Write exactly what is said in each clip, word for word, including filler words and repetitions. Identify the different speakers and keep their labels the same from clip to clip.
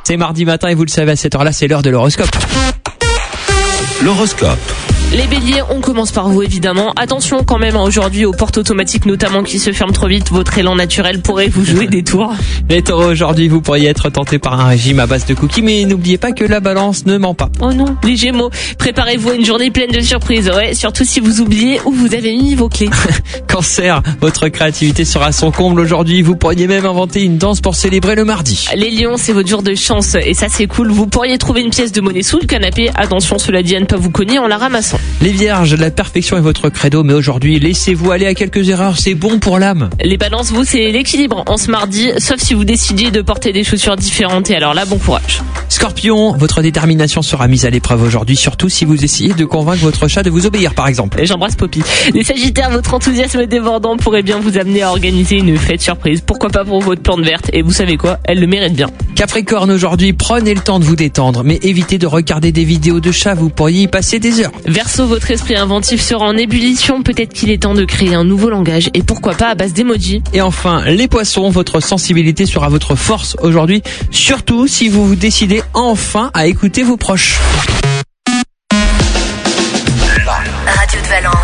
Speaker 1: C'est mardi matin et vous le savez, à cette heure-là, c'est l'heure de l'horoscope.
Speaker 2: L'horoscope.
Speaker 3: Les béliers, on commence par vous évidemment. Attention quand même aujourd'hui aux portes automatiques notamment qui se ferment trop vite. Votre élan naturel pourrait vous jouer des tours.
Speaker 1: Les taureaux, aujourd'hui, vous pourriez être tenté par un régime à base de cookies, mais n'oubliez pas que la balance ne ment pas.
Speaker 3: Oh non, les gémeaux, préparez-vous à une journée pleine de surprises. Ouais, surtout si vous oubliez où vous avez mis vos clés.
Speaker 1: Cancer, votre créativité sera à son comble aujourd'hui. Vous pourriez même inventer une danse pour célébrer le mardi.
Speaker 3: Les lions, c'est votre jour de chance et ça c'est cool. Vous pourriez trouver une pièce de monnaie sous le canapé. Attention, cela dit à ne pas vous cogner en la ramassant.
Speaker 1: Les vierges, la perfection est votre credo, mais aujourd'hui, laissez-vous aller à quelques erreurs, c'est bon pour l'âme.
Speaker 3: Les balances, vous, c'est l'équilibre en ce mardi, sauf si vous décidez de porter des chaussures différentes et alors là, bon courage.
Speaker 1: Scorpion, votre détermination sera mise à l'épreuve aujourd'hui, surtout si vous essayez de convaincre votre chat de vous obéir, par exemple.
Speaker 3: Et j'embrasse Poppy. Les sagittaires, votre enthousiasme débordant pourrait bien vous amener à organiser une fête surprise. Pourquoi pas pour votre plante verte? Et vous savez quoi? Elle le mérite bien.
Speaker 1: Capricorne, aujourd'hui, prenez le temps de vous détendre, mais évitez de regarder des vidéos de chats, vous pourriez y passer des heures.
Speaker 3: Verseau, votre esprit inventif sera en ébullition. Peut-être qu'il est temps de créer un nouveau langage et pourquoi pas à base d'emoji.
Speaker 1: Et enfin, les poissons, votre sensibilité sera votre force aujourd'hui, surtout si vous vous décidez enfin à écouter vos proches.
Speaker 4: Radio de Valence.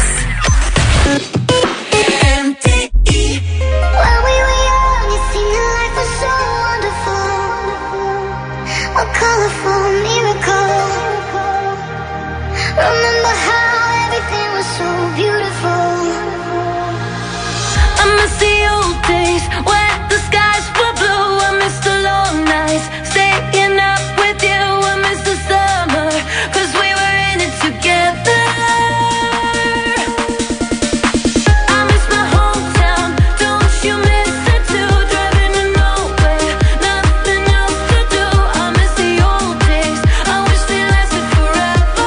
Speaker 5: Remember how everything was so beautiful. I miss the old days when the skies were blue. I miss the long nights, staying up with you. I miss the summer, 'cause we were in it together. I miss my hometown, don't you miss it too? Driving to nowhere, nothing else to do. I miss the old days, I wish they lasted forever.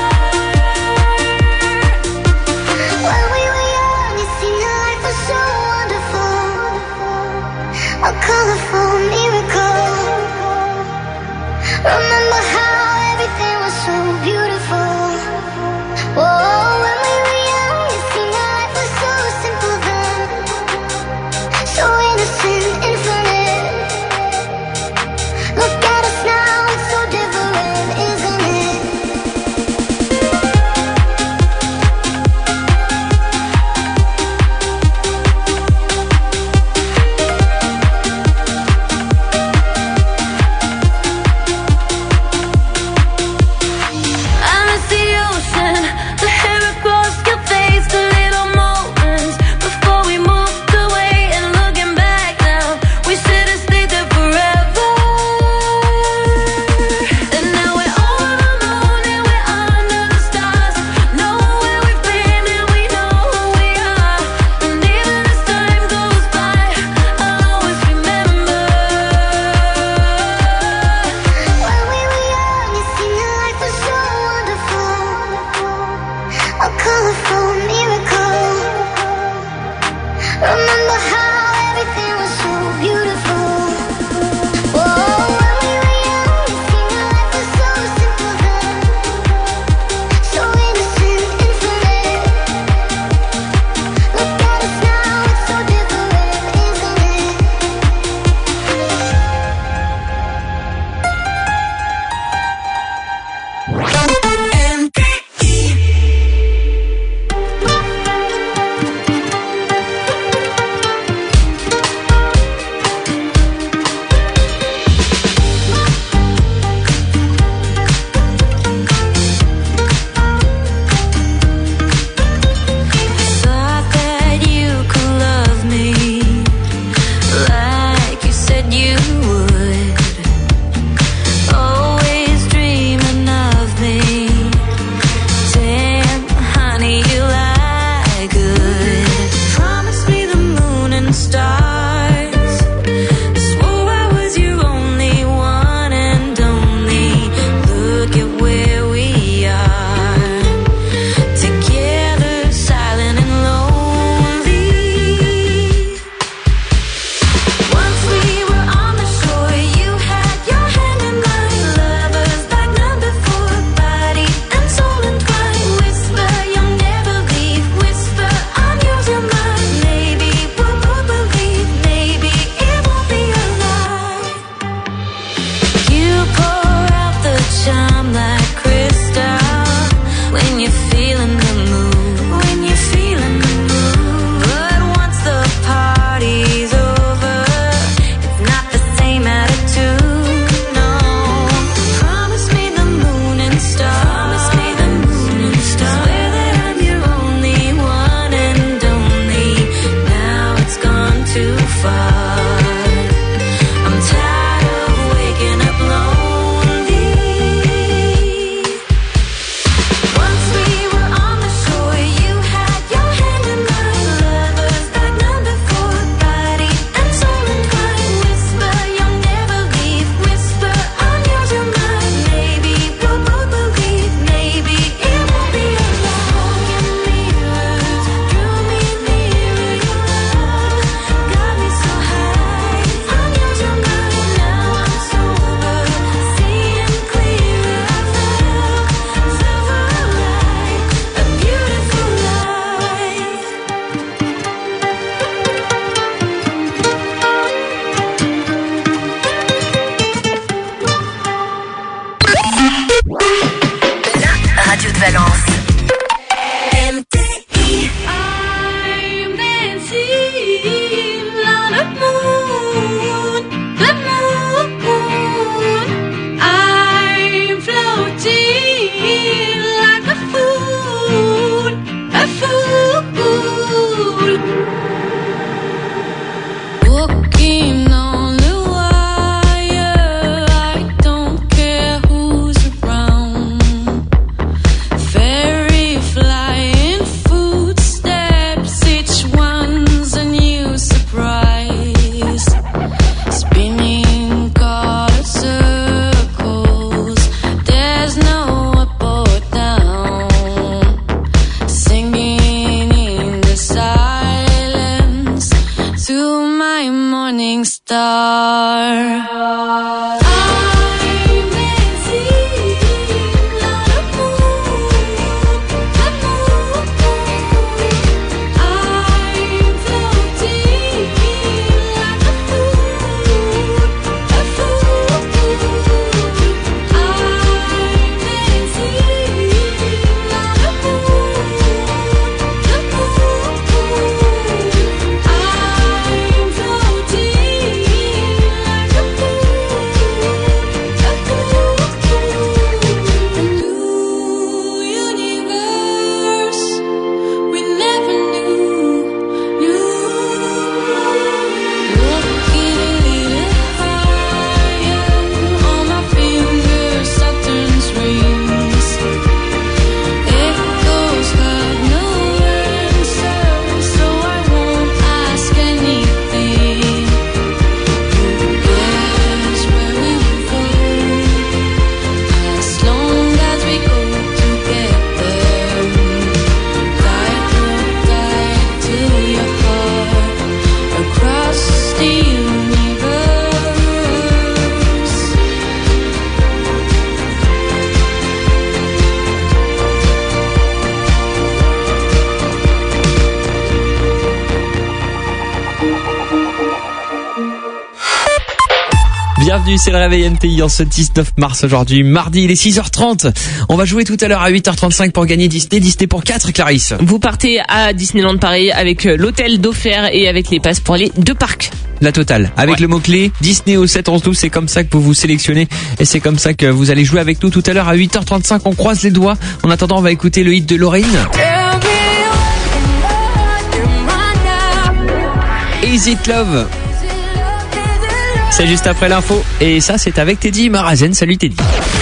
Speaker 5: When we were young, it seemed that life was so wonderful, a colorful miracle. Remember how everything was so beautiful. Whoa, when we were young, it seemed that life was so simple then, so innocent, infinite. Look at us now, it's so different, isn't it?
Speaker 2: shine like crystal when you're feeling the mood, when you're feeling the mood. But once the party's over, it's not the same attitude, no. Promise me the moon and stars, promise me the moon and stars. Swear that I'm your only one and only. Now it's gone too far. I'm tired of waking up lonely. Once we were on the shore, you had your hand in mine. Lovers like none before, body and soul entwined. Whisper, you'll never leave. Whisper, I'm yours, you're mine. Maybe we'll both believe. Maybe it won't be alone. Broken mirrors drew me nearer. Your love got me so high. I'm yours, you're mine. Now I'm sober, seeing clearer. I felt silver light, a beautiful life.
Speaker 4: Radio de Valence.
Speaker 2: M T I. I'm dancing on the moon, the moon. I'm floating like a fool, a fool. Walking on the wire, I don't care who's around. Fairy flying footsteps, each one's a new surprise. Spinning caught circles, there's no up or down. Singing in the silence to my morning star. I'm dancing on the moon, the moon. I'm floating like a fool, a fool. I'm dancing on the moon, the moon. I'm floating like a
Speaker 1: Bienvenue, c'est le réveil M T I en ce dix-neuf mars aujourd'hui, mardi, il est six heures trente. On va jouer tout à l'heure à huit heures trente-cinq pour gagner Disney, Disney pour quatre, Clarisse.
Speaker 3: Vous partez à Disneyland Paris avec l'hôtel d'offert et avec les passes pour les deux parcs.
Speaker 1: La totale. Avec ouais. le mot-clé Disney au sept onze douze, c'est comme ça que vous vous sélectionnez et c'est comme ça que vous allez jouer avec nous tout à l'heure à huit heures trente-cinq. On croise les doigts. En attendant, on va écouter le hit de Lauryn. Is It Love. C'est juste après l'info. Et ça, c'est avec Teddy Marazen. Salut Teddy.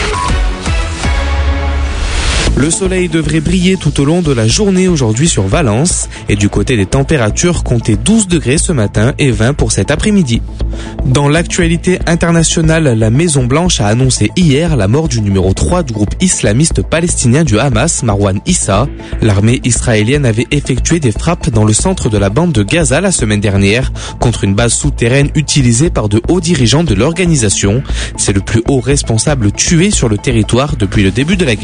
Speaker 6: Le soleil devrait briller tout au long de la journée aujourd'hui sur Valence. Et du côté des températures, comptez douze degrés ce matin et vingt pour cet après-midi. Dans l'actualité internationale, la Maison Blanche a annoncé hier la mort du numéro trois du groupe islamiste palestinien du Hamas, Marwan Issa. L'armée israélienne avait effectué des frappes dans le centre de la bande de Gaza la semaine dernière contre une base souterraine utilisée par de hauts dirigeants de l'organisation. C'est le plus haut responsable tué sur le territoire depuis le début de la guerre.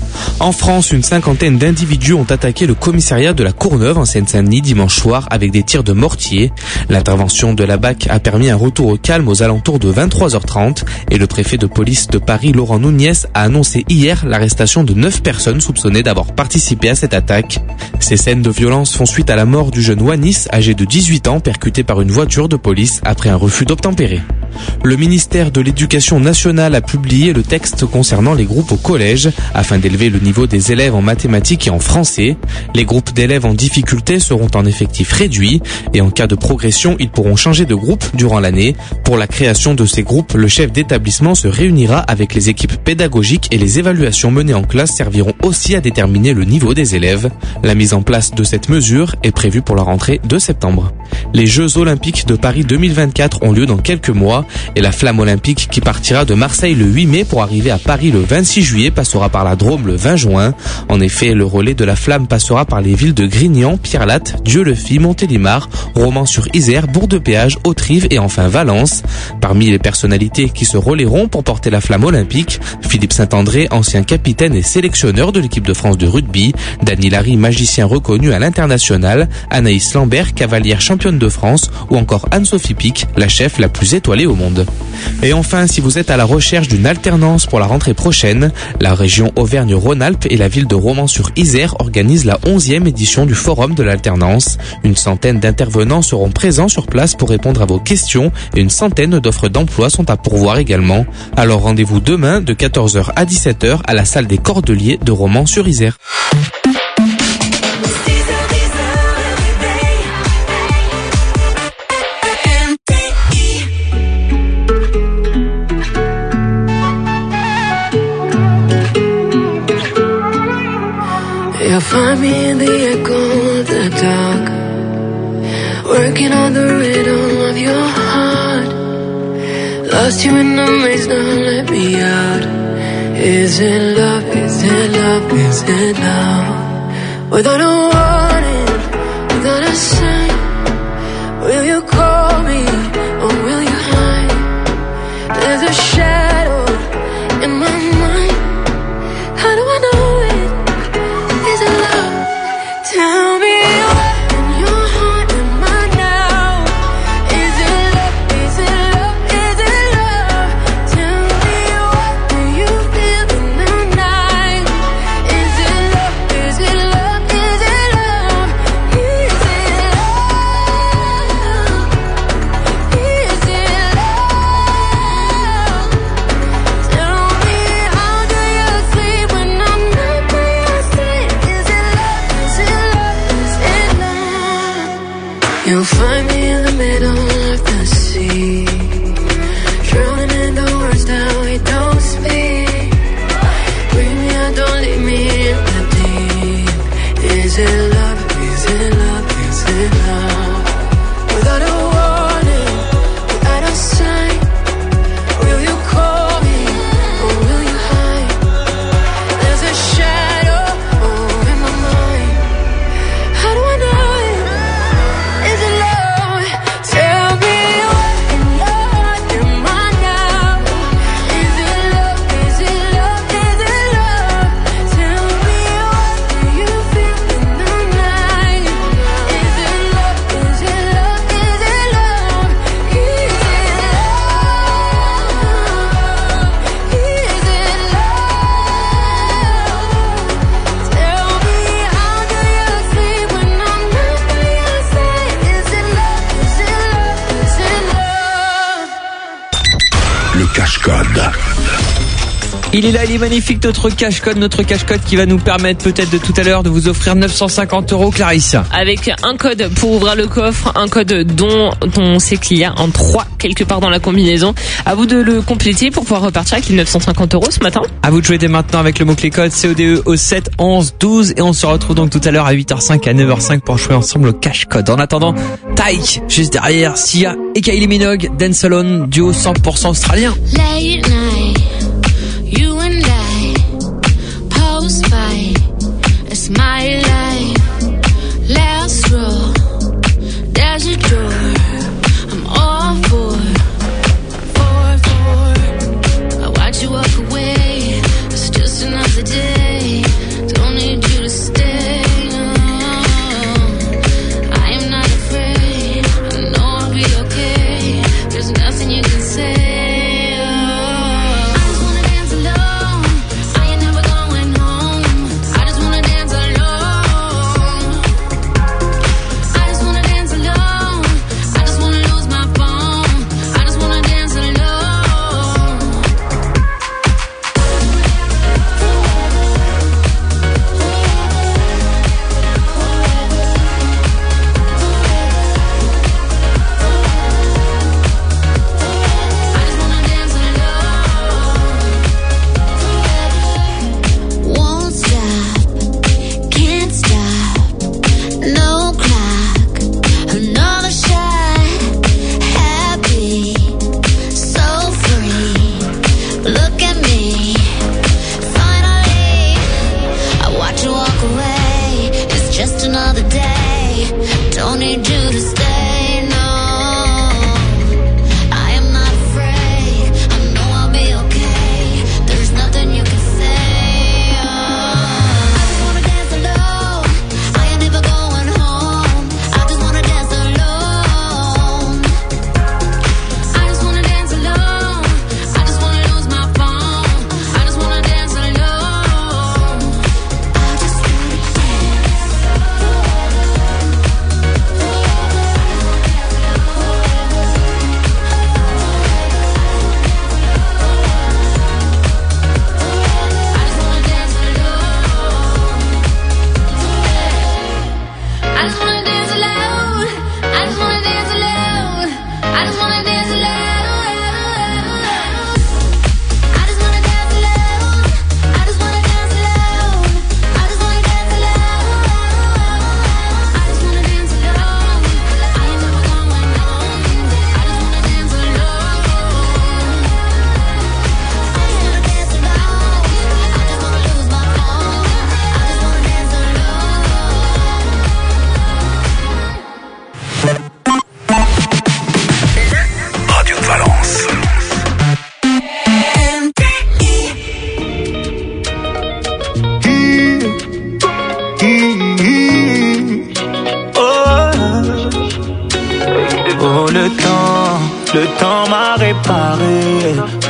Speaker 6: En France, une cinquantaine d'individus ont attaqué le commissariat de la Courneuve en Seine-Saint-Denis dimanche soir avec des tirs de mortier. L'intervention de la B A C a permis un retour au calme aux alentours de vingt-trois heures trente et le préfet de police de Paris, Laurent Nunez, a annoncé hier l'arrestation de neuf personnes soupçonnées d'avoir participé à cette attaque. Ces scènes de violence font suite à la mort du jeune Wanis, âgé de dix-huit ans, percuté par une voiture de police après un refus d'obtempérer. Le ministère de l'Éducation nationale a publié le texte concernant les groupes au collège afin d'élever le niveau des élèves en mathématiques et en français. Les groupes d'élèves en difficulté seront en effectif réduit et en cas de progression, ils pourront changer de groupe durant l'année. Pour la création de ces groupes, le chef d'établissement se réunira avec les équipes pédagogiques et les évaluations menées en classe serviront aussi à déterminer le niveau des élèves. La mise en place de cette mesure est prévue pour la rentrée de septembre. Les Jeux Olympiques de Paris deux mille vingt-quatre ont lieu dans quelques mois et la flamme olympique qui partira de Marseille le huit mai pour arriver à Paris le vingt-six juillet passera par la Drôme le vingt juin. En effet, le relais de la flamme passera par les villes de Grignan, Pierrelatte, Dieu-le-Fit, Montélimar, Romans-sur-Isère, Bourg-de-Péage, Autrive et enfin Valence. Parmi les personnalités qui se relayeront pour porter la flamme olympique, Philippe Saint-André, ancien capitaine et sélectionneur de l'équipe de France de rugby, Dany Larry, magicien reconnu à l'international, Anaïs Lambert, cavalière championne de France ou encore Anne-Sophie Pic, la chef la plus étoilée au monde. Et enfin, si vous êtes à la recherche d'une alternance pour la rentrée prochaine, la région Auvergne-Rhône-Alpes et la ville de Romans-sur-Isère organisent la onzième édition du Forum de l'alternance. Une centaine d'intervenants seront présents sur place pour répondre à vos questions et une centaine d'offres d'emploi sont à pourvoir également. Alors rendez-vous demain de quatorze heures à dix-sept heures à la salle des Cordeliers de Romans-sur-Isère.
Speaker 7: You'll find me in the echo of the dark, working on the rhythm of your heart. Lost you in the maze, now let me out. Is it love, is it love, is it love? Without a warning, without a sign, will you call me or will you hide? There's a shadow in my mind, how do I know? Tell me what in your heart am I now? Is it love, is it love, is it love? Tell me what do you feel in the night? Is it love, is it love, is it love? Is it love? Is it love? Tell me how do you sleep when I'm not by your side? Is it love, is it You'll find me in the middle of the sea, drowning in the words that we don't speak. Bring me out, don't leave me in the deep. Is it love, is it love, is it love? Without a warning, without a sign, will you call me or will you hide? There's a shadow over my mind, how do I know? Is it love? Tell me what in your heart am I now? Is it love? Is it love? Is it love? Tell me what do you feel in the night? Is it love? Is it love? Is it love? Is it love? Is it love? Tell me how do you sleep when I'm not by your side? Is it love? Is it love? Is it love?
Speaker 8: Le cache-code.
Speaker 1: Il est là, il est magnifique, notre cache-code, notre cache-code qui va nous permettre peut-être de tout à l'heure de vous offrir neuf cent cinquante euros, Clarisse.
Speaker 3: Avec un code pour ouvrir le coffre, un code dont on sait qu'il y a un trois quelque part dans la combinaison. À vous de le compléter pour pouvoir repartir avec les neuf cent cinquante euros ce matin.
Speaker 1: À vous de jouer dès maintenant avec le mot-clé code C O D E au sept onze douze et on se retrouve donc tout à l'heure à huit heures cinq à neuf heures cinq pour jouer ensemble au cache-code. En attendant, Tyke, juste derrière, Sia et Kylie Minogue, Dance Alone, duo cent pour cent australien.
Speaker 2: Late night, you and I post fight. It's my life. Last row, there's a door. I'm all for, for, for. I watch you walk away. It's just another day.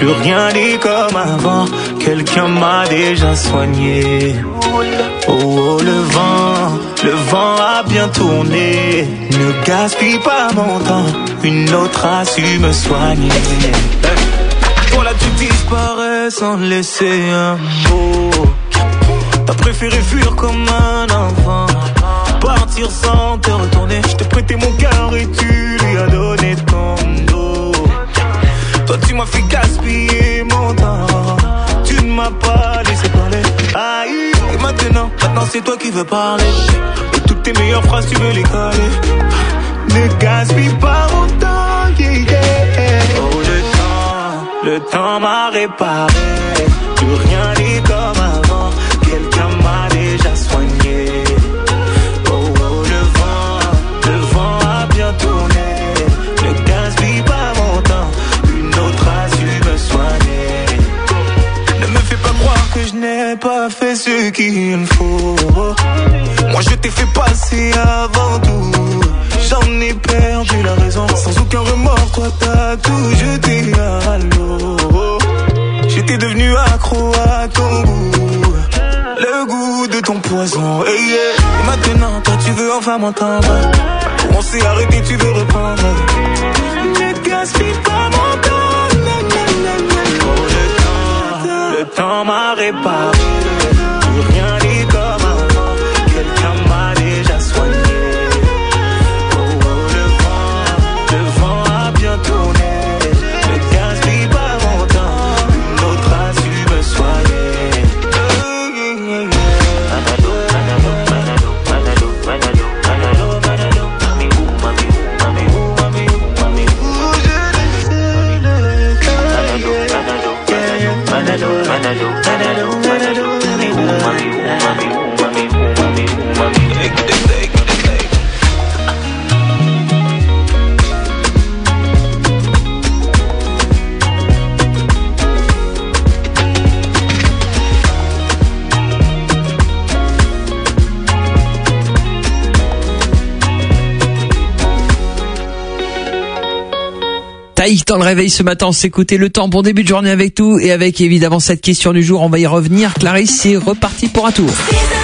Speaker 9: plus rien n'est comme avant. Quelqu'un m'a déjà soigné. Oh, oh, le vent, le vent a bien tourné. Ne gaspille pas mon temps, une autre a su me soigner. Toi là tu disparais sans laisser un mot. T'as préféré fuir comme un enfant, partir sans te retourner. Je t'ai prêté mon cœur et tu lui as donné ton dos. Toi tu m'as fait gaspiller mon temps, tu ne m'as pas laissé parler. Aïe, et maintenant, maintenant c'est toi qui veux parler. Et toutes tes meilleures phrases tu veux les coller. Ne gaspille pas mon temps, yeah, yeah. Oh le temps, le temps m'a réparé. Plus rien n'est comme avant. Quelqu'un m'a déjà soigné. Oh, oh, le vent, le vent a bien tourné. Ne gaspille pas mon temps, une autre a su me soigner. Ne me fais pas croire que je n'ai pas fait ce qu'il faut. Moi je t'ai fait passer avant tout. J'en ai perdu la raison. Sans aucun remords, toi t'as tout jeté à l'eau. J'étais devenu accro à ton goût, le goût de ton poison, hey, yeah. Et maintenant, toi tu veux enfin m'entendre. On s'est arrêté, tu veux reprendre. Ne gaspille pas mon temps. Oh le temps, le temps m'a réparé. Plus rien n'est comme avant. Quelqu'un m'a déjà soigné. Oh, oh le vent, le vent a bien tourné. Ne gaspille pas mon temps, une autre a su me soigner.
Speaker 1: Taïk dans le réveil ce matin, on s'écoutait le temps. Bon début de journée avec tout et avec évidemment cette question du jour, on va y revenir. Clarisse, c'est reparti pour un tour.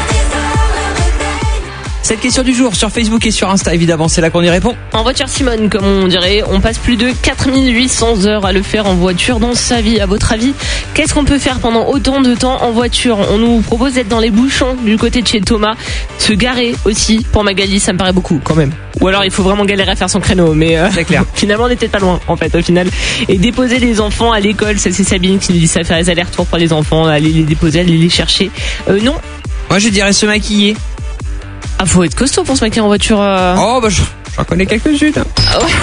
Speaker 1: Cette question du jour sur Facebook et sur Insta, évidemment, c'est là qu'on y répond.
Speaker 3: En voiture Simone, comme on dirait, on passe plus de quatre mille huit cents heures à le faire en voiture dans sa vie. À votre avis, qu'est-ce qu'on peut faire pendant autant de temps en voiture? On nous propose d'être dans les bouchons du côté de chez Thomas, se garer aussi. Pour Magali, ça me paraît beaucoup quand même. Ou alors il faut vraiment galérer à faire son créneau, mais euh,
Speaker 1: c'est clair.
Speaker 3: Finalement on n'était pas loin en fait au final. Et déposer les enfants à l'école, ça c'est Sabine qui nous dit ça, faire les allers-retours pour les enfants, aller les déposer, aller les chercher. Euh, non.
Speaker 1: Moi je dirais se maquiller.
Speaker 3: Ah, faut être costaud pour se maquiller en voiture. Euh...
Speaker 1: Oh bah je, j'en connais quelques-unes.
Speaker 3: Ah ouais.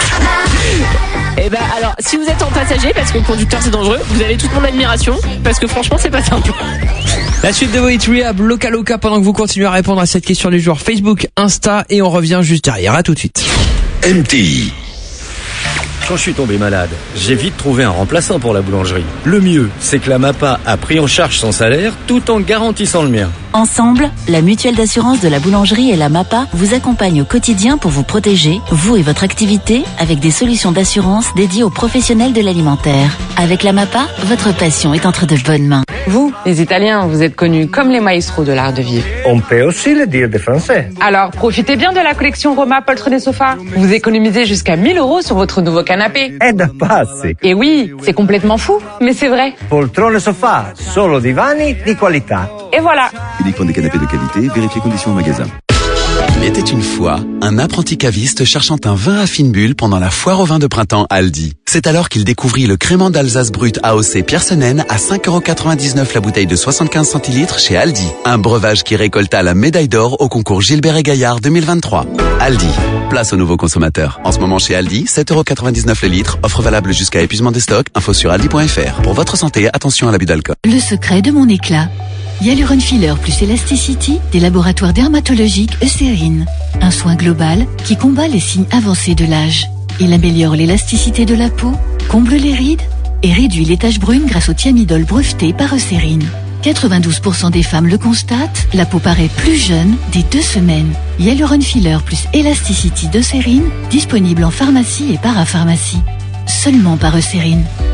Speaker 3: Et ben alors, si vous êtes en passager, parce que le conducteur c'est dangereux, vous avez toute mon admiration, parce que franchement c'est pas simple.
Speaker 1: La suite de vos hits Rehab, Loca Loca, pendant que vous continuez à répondre à cette question du jour, Facebook, Insta, et on revient juste derrière. À tout de suite.
Speaker 8: M T I.
Speaker 10: Quand je suis tombé malade, j'ai vite trouvé un remplaçant pour la boulangerie. Le mieux, c'est que la MAPA a pris en charge son salaire tout en garantissant le mien.
Speaker 11: Ensemble, la mutuelle d'assurance de la boulangerie et la MAPA vous accompagnent au quotidien pour vous protéger, vous et votre activité, avec des solutions d'assurance dédiées aux professionnels de l'alimentaire. Avec la MAPA, votre passion est entre de bonnes mains.
Speaker 12: Vous, les Italiens, vous êtes connus comme les maestros de l'art de vivre.
Speaker 13: On peut aussi le dire des Français.
Speaker 12: Alors, profitez bien de la collection Roma Poltre des Sofas. Vous économisez jusqu'à mille euros sur votre nouveau canapé.
Speaker 13: È da pazzi.
Speaker 12: Et oui, c'est complètement fou, mais c'est vrai.
Speaker 13: Poltrone sofà, solo divani di qualità.
Speaker 12: Et voilà.
Speaker 14: Uniquement des canapés de qualité, vérifiez conditions au magasin.
Speaker 15: Il était une fois un apprenti caviste cherchant un vin à fine bulle pendant la foire au vin de printemps Aldi. C'est alors qu'il découvrit le crément d'Alsace brut A O C Piersenen à cinq euros quatre-vingt-dix-neuf la bouteille de soixante-quinze centilitres chez Aldi. Un breuvage qui récolta la médaille d'or au concours Gilbert et Gaillard deux mille vingt-trois. Aldi, place aux nouveaux consommateurs. En ce moment chez Aldi, sept euros quatre-vingt-dix-neuf le litre, offre valable jusqu'à épuisement des stocks, info sur aldi point f r. Pour votre santé, attention à l'abus d'alcool.
Speaker 11: Le secret de mon éclat. Hyaluron Filler plus Elasticity des laboratoires dermatologiques Eucérine. Un soin global qui combat les signes avancés de l'âge. Il améliore l'élasticité de la peau, comble les rides et réduit les taches brunes grâce au thiamidol breveté par Eucérine. quatre-vingt-douze pour cent des femmes le constatent, la peau paraît plus jeune dès deux semaines. Hyaluron Filler plus Elasticity d'Eucérine, disponible en pharmacie et parapharmacie. Seulement par Eucérine.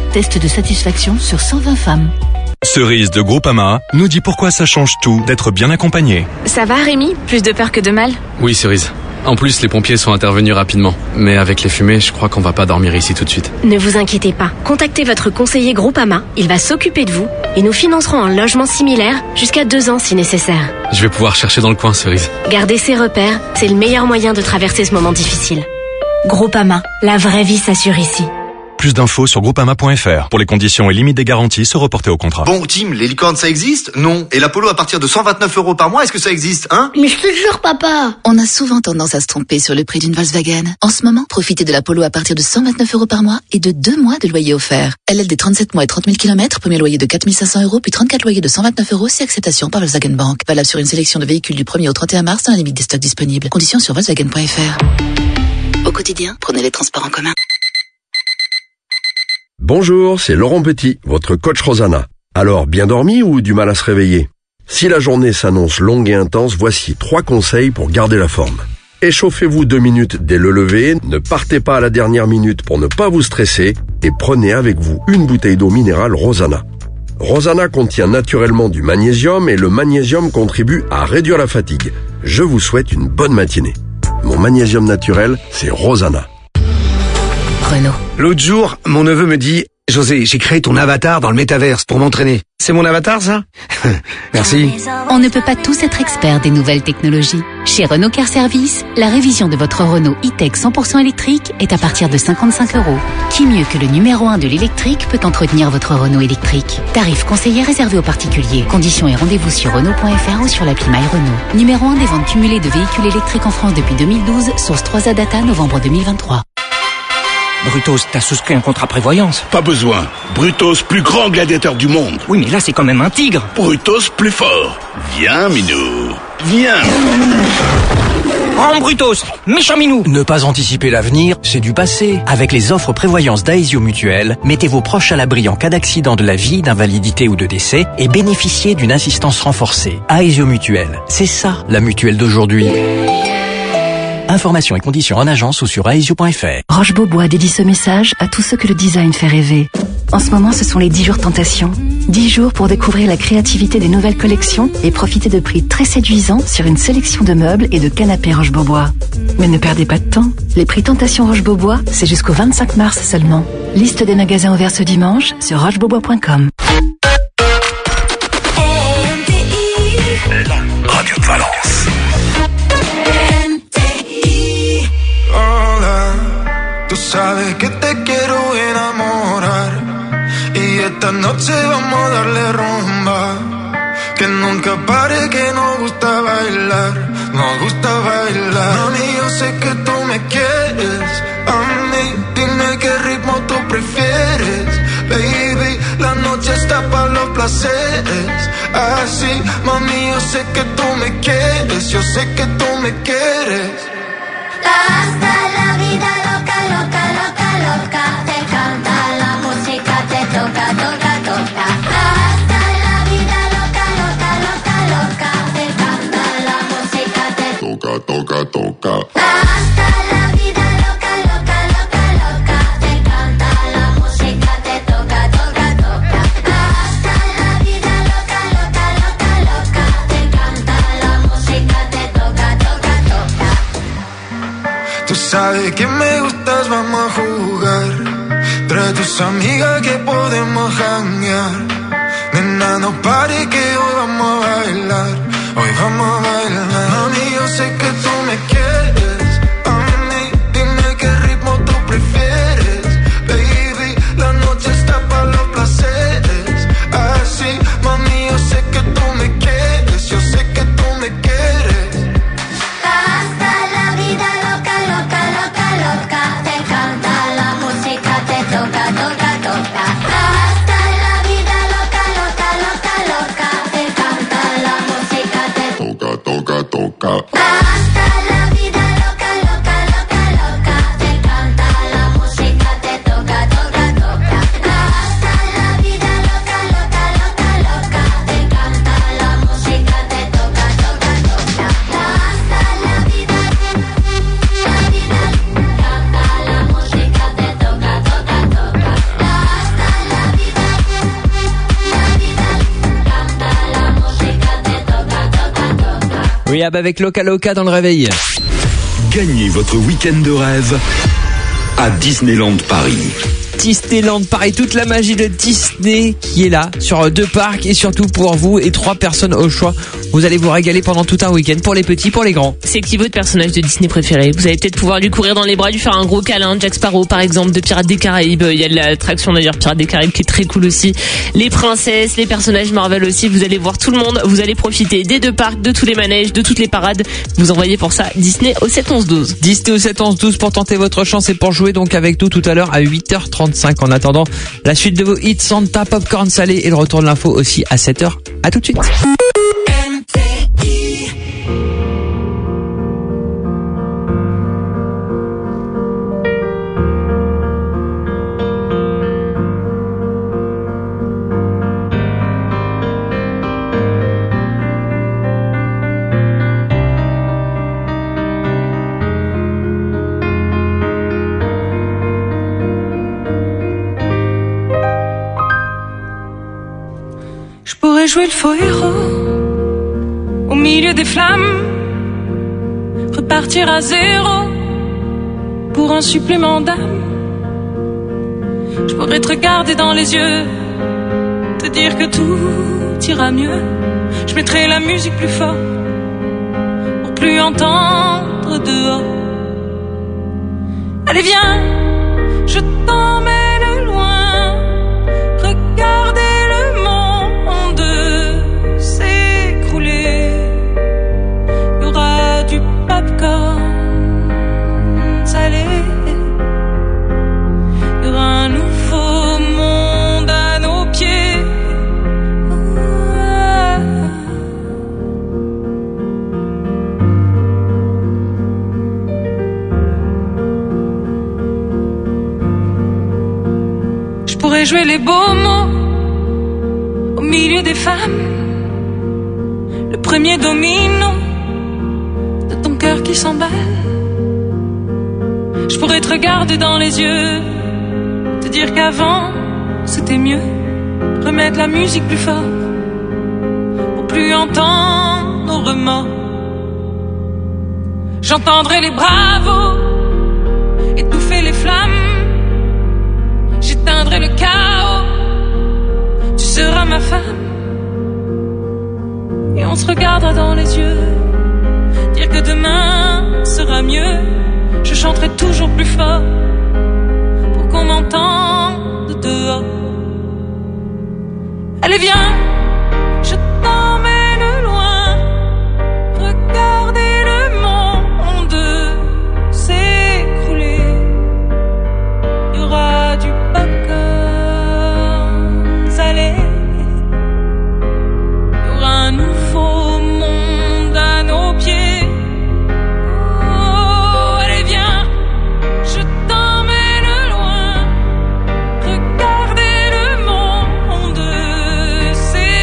Speaker 11: Test de satisfaction sur cent vingt femmes.
Speaker 16: Cerise de Groupama nous dit pourquoi ça change tout d'être bien accompagné.
Speaker 17: Ça va Rémi? Plus de peur que de mal?
Speaker 18: Oui Cerise. En plus, les pompiers sont intervenus rapidement. Mais avec les fumées, je crois qu'on va pas dormir ici tout de suite.
Speaker 17: Ne vous inquiétez pas. Contactez votre conseiller Groupama. Il va s'occuper de vous et nous financerons un logement similaire jusqu'à deux ans si nécessaire.
Speaker 18: Je vais pouvoir chercher dans le coin, Cerise.
Speaker 17: Gardez ces repères, c'est le meilleur moyen de traverser ce moment difficile. Groupama, la vraie vie s'assure ici.
Speaker 16: Plus d'infos sur groupama point f r. Pour les conditions et limites des garanties, se reporter au contrat.
Speaker 19: Bon, Tim, les licornes, ça existe? Non. Et l'Apollo à partir de cent vingt-neuf euros par mois, est-ce que ça existe, hein?
Speaker 20: Mais je te jure, papa. On a souvent tendance à se tromper sur le prix d'une Volkswagen. En ce moment, profitez de l'Apollo à partir de cent vingt-neuf euros par mois et de deux mois de loyer offert. L L D trente-sept mois et trente mille kilomètres, premier loyer de quatre mille cinq cents euros, puis trente-quatre loyers de cent vingt-neuf euros, si acceptation par Volkswagen Bank. Valable sur une sélection de véhicules du premier au trente et un mars dans la limite des stocks disponibles. Conditions sur volkswagen point f r. Au quotidien, prenez les transports en commun.
Speaker 21: Bonjour, c'est Laurent Petit, votre coach Rosanna. Alors, bien dormi ou du mal à se réveiller? Si la journée s'annonce longue et intense, voici trois conseils pour garder la forme. Échauffez-vous deux minutes dès le lever, ne partez pas à la dernière minute pour ne pas vous stresser et prenez avec vous une bouteille d'eau minérale Rosanna. Rosanna contient naturellement du magnésium et le magnésium contribue à réduire la fatigue. Je vous souhaite une bonne matinée. Mon magnésium naturel, c'est Rosanna.
Speaker 22: Renault. L'autre jour, mon neveu me dit « José, j'ai créé ton avatar dans le métaverse pour m'entraîner. » C'est mon avatar, ça? Merci.
Speaker 11: On ne peut pas tous être experts des nouvelles technologies. Chez Renault Car Service, la révision de votre Renault e-Tech cent pour cent électrique est à partir de cinquante-cinq euros. Qui mieux que le numéro un de l'électrique peut entretenir votre Renault électrique? Tarif conseillé réservé aux particuliers. Conditions et rendez-vous sur Renault point f r ou sur l'appli My Renault. Numéro un des ventes cumulées de véhicules électriques en France depuis deux mille douze, source trois A Data, novembre deux mille vingt-trois.
Speaker 23: Brutos, t'as souscrit un contrat prévoyance?
Speaker 8: Pas besoin. Brutos, plus grand gladiateur du monde.
Speaker 23: Oui, mais là, c'est quand même un tigre.
Speaker 8: Brutos, plus fort. Viens, Minou. Viens.
Speaker 23: Oh, Brutos, méchant Minou. Ne pas anticiper l'avenir, c'est du passé. Avec les offres prévoyance d'Aesio Mutuelle, mettez vos proches à l'abri en cas d'accident de la vie, d'invalidité ou de décès et bénéficiez d'une assistance renforcée. Aesio Mutuelle, c'est ça, la mutuelle d'aujourd'hui. Informations et conditions en agence ou sur aesio point f r.
Speaker 24: Roche-Beaubois dédie ce message à tous ceux que le design fait rêver. En ce moment, ce sont les dix jours Tentation. dix jours pour découvrir la créativité des nouvelles collections et profiter de prix très séduisants sur une sélection de meubles et de canapés Roche-Beaubois. Mais ne perdez pas de temps. Les prix Tentation Roche-Beaubois, c'est jusqu'au vingt-cinq mars seulement. Liste des magasins ouverts ce dimanche sur roche beaubois point com.
Speaker 8: La radio de Valence.
Speaker 9: Tú sabes que te quiero enamorar y esta noche vamos a darle rumba, que nunca pare, que nos gusta bailar, nos gusta bailar. Mami, yo sé que tú me quieres, a mí dime qué ritmo tú prefieres, baby, la noche está para los placeres, así, mami, yo sé que tú me quieres, yo sé que tú me quieres.
Speaker 2: Hasta la vida loca, loca, loca, loca. Te canta la música, te toca, toca, toca. Hasta la vida loca, loca, loca, loca. Te canta la música, te
Speaker 8: toca, toca, toca.
Speaker 2: Hasta la vida loca, loca, loca, loca. Te canta la música, te toca, toca, toca. Hasta la vida loca, loca, loca, loca. Te canta la música, te toca, toca, toca.
Speaker 9: Tú sabes que me gustas, vamos a jugar. Trae tus amigas que podemos janguear. Nena, no pare que hoy vamos a bailar. Hoy vamos a bailar. Mami, yo sé que tú me quieres. A mí, dime qué ritmo tú prefieres. Baby, la noche está para los placeres. Así, mami, yo sé que tú me quieres. Yo sé que tú me quieres.
Speaker 2: Hasta la vida loca, loca, loca, loca. Te canta la música, te toca, toca, toca. Hasta la vida loca, loca, loca, loca. Te canta la música, te
Speaker 8: toca, toca.
Speaker 1: Rehab avec Loca Loca dans le réveil.
Speaker 4: Gagnez votre week-end de rêve à Disneyland Paris.
Speaker 1: Disneyland Paris, toute la magie de Disney qui est là sur deux parcs et surtout pour vous et trois personnes au choix. Vous allez vous régaler pendant tout un week-end pour les petits, pour les grands.
Speaker 3: C'est qui votre personnage de Disney préféré? Vous allez peut-être pouvoir lui courir dans les bras, lui faire un gros câlin. Jack Sparrow par exemple de Pirates des Caraïbes. Il y a l'attraction d'ailleurs Pirates des Caraïbes qui est très cool aussi. Les princesses, les personnages Marvel aussi. Vous allez voir tout le monde. Vous allez profiter des deux parcs, de tous les manèges, de toutes les parades. Vous envoyez pour ça Disney au sept onze douze.
Speaker 1: Disney au sept onze douze pour tenter votre chance et pour jouer donc avec nous tout à l'heure à huit heures trente-cinq. En attendant, la suite de vos hits Santa, Popcorn Salé et le retour de l'info aussi à sept heures. À tout de suite.
Speaker 5: Jouer le faux héros au milieu des flammes, repartir à zéro pour un supplément d'âme. Je pourrais te regarder dans les yeux, te dire que tout ira mieux. Je mettrai la musique plus fort pour plus entendre dehors. Allez viens, je t'emmène loin, regardez popcorn salé. Il y aura un nouveau monde à nos pieds. Je pourrais jouer les beaux mots au milieu des femmes, le premier domino cœur qui s'emballe. Je pourrais te regarder dans les yeux, te dire qu'avant c'était mieux. Remettre la musique plus fort pour plus entendre nos remords. J'entendrai les bravos étouffer les flammes. J'éteindrai le chaos. Tu seras ma femme et on se regardera dans les yeux. Dire que demain sera mieux. Je chanterai toujours plus fort pour qu'on m'entende dehors. Allez viens, je t'emmène loin, regardez le monde s'écrouler. Il y aura du popcorn salé. Il y aura un nouveau monde à nos pieds. C'est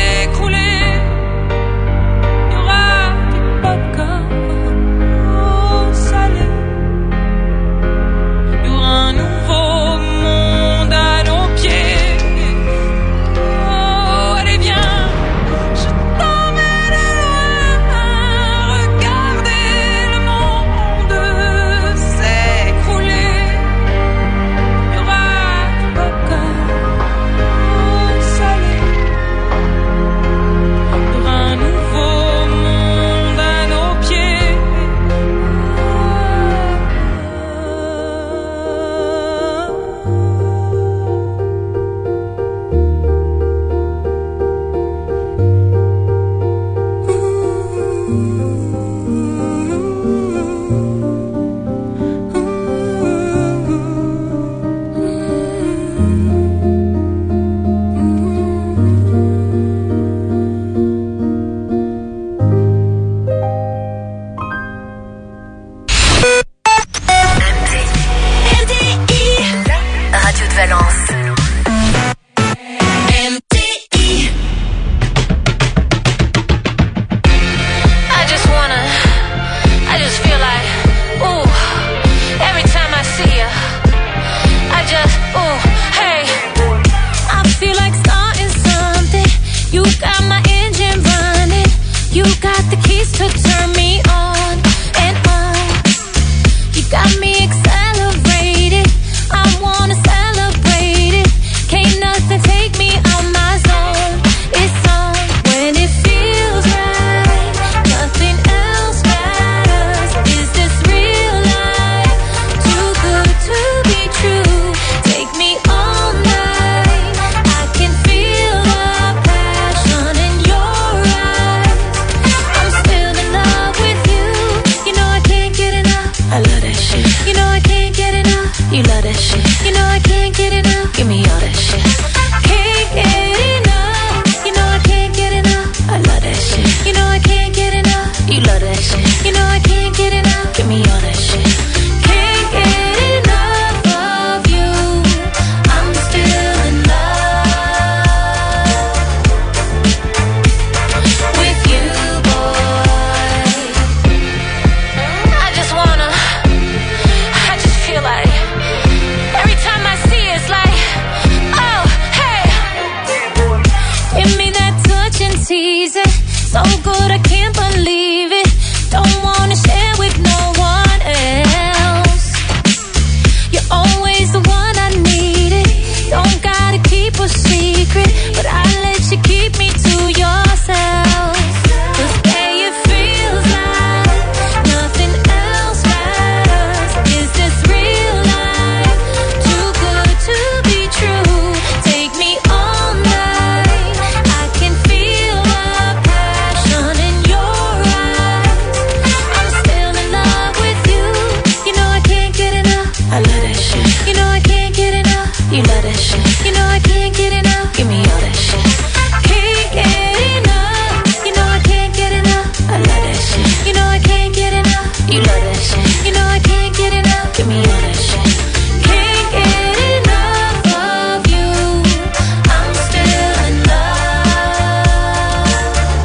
Speaker 2: amazing, so good I can't believe it. Don't wanna share with no one else. You're always the one I needed. Don't gotta keep a secret, but I let you keep me to yourself. 'Cause yeah, it feels like nothing else matters. Is this real life? Too good to be true. Take me all night. I can feel the passion in your eyes. I'm still in love with you. You know I can't get enough. I love that shit. You know I can't get enough. You love that shit. You know I can't get enough. Give me all that shit. Can't get enough. You know I can't get enough. I love that shit. You know I can't get enough. You love that shit. You know I can't get enough. Give me all that shit. Can't get enough of you. I'm still in love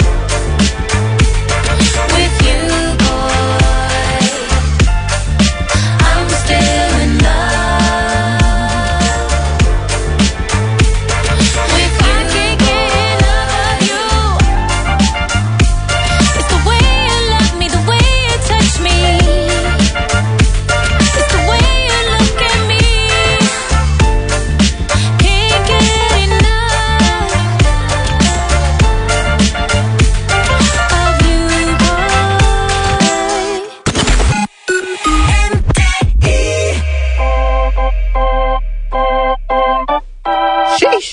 Speaker 2: with you, boy. I'm still in love with you. I can't get enough of you. It's the way you love me, the way you touch me. It's the way you look at me. Can't get enough of you,
Speaker 6: Sheesh.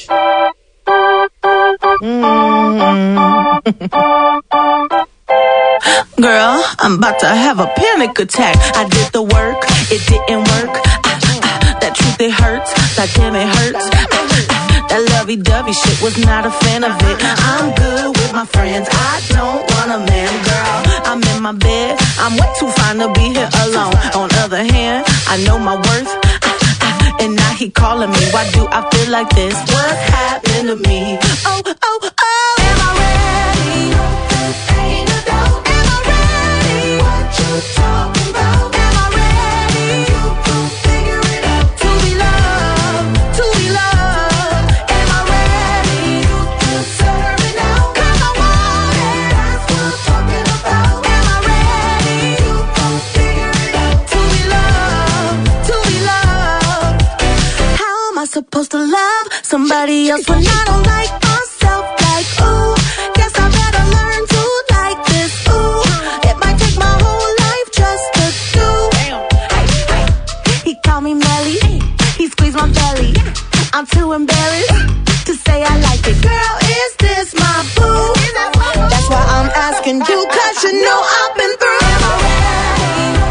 Speaker 6: Girl, I'm about to have a panic attack. I did the work, it didn't work. Ah, ah, that truth, it hurts. That damn, it hurts. Ah, ah, that lovey-dovey shit, was not a fan of it. I'm good with my friends, I don't want a man, girl. I'm in my bed, I'm way too fine to be here alone. On other hand, I know my worth. Ah, ah, and now he calling me. Why do I feel like this? What's happened to me? Oh, oh, oh. Am I ready? Ain't no doubt. Am I ready? What you talking about? Am I ready? You gon' figure it out. To be loved, to be loved. Am I ready? You deserve it now. 'Cause I want it. That's what I'm talking about. Am I ready? You gon' figure it out. To be loved, to be loved. How am I supposed to love somebody else when I don't like myself? Like, ooh, guess I better learn to like this. Ooh, it might take my whole life just to do. Hey, hey. He called me Melly, he squeezed my belly. I'm too embarrassed to say I like it. Girl, is this my boo? That's why I'm asking you, 'cause you know I've been through. Am I ready?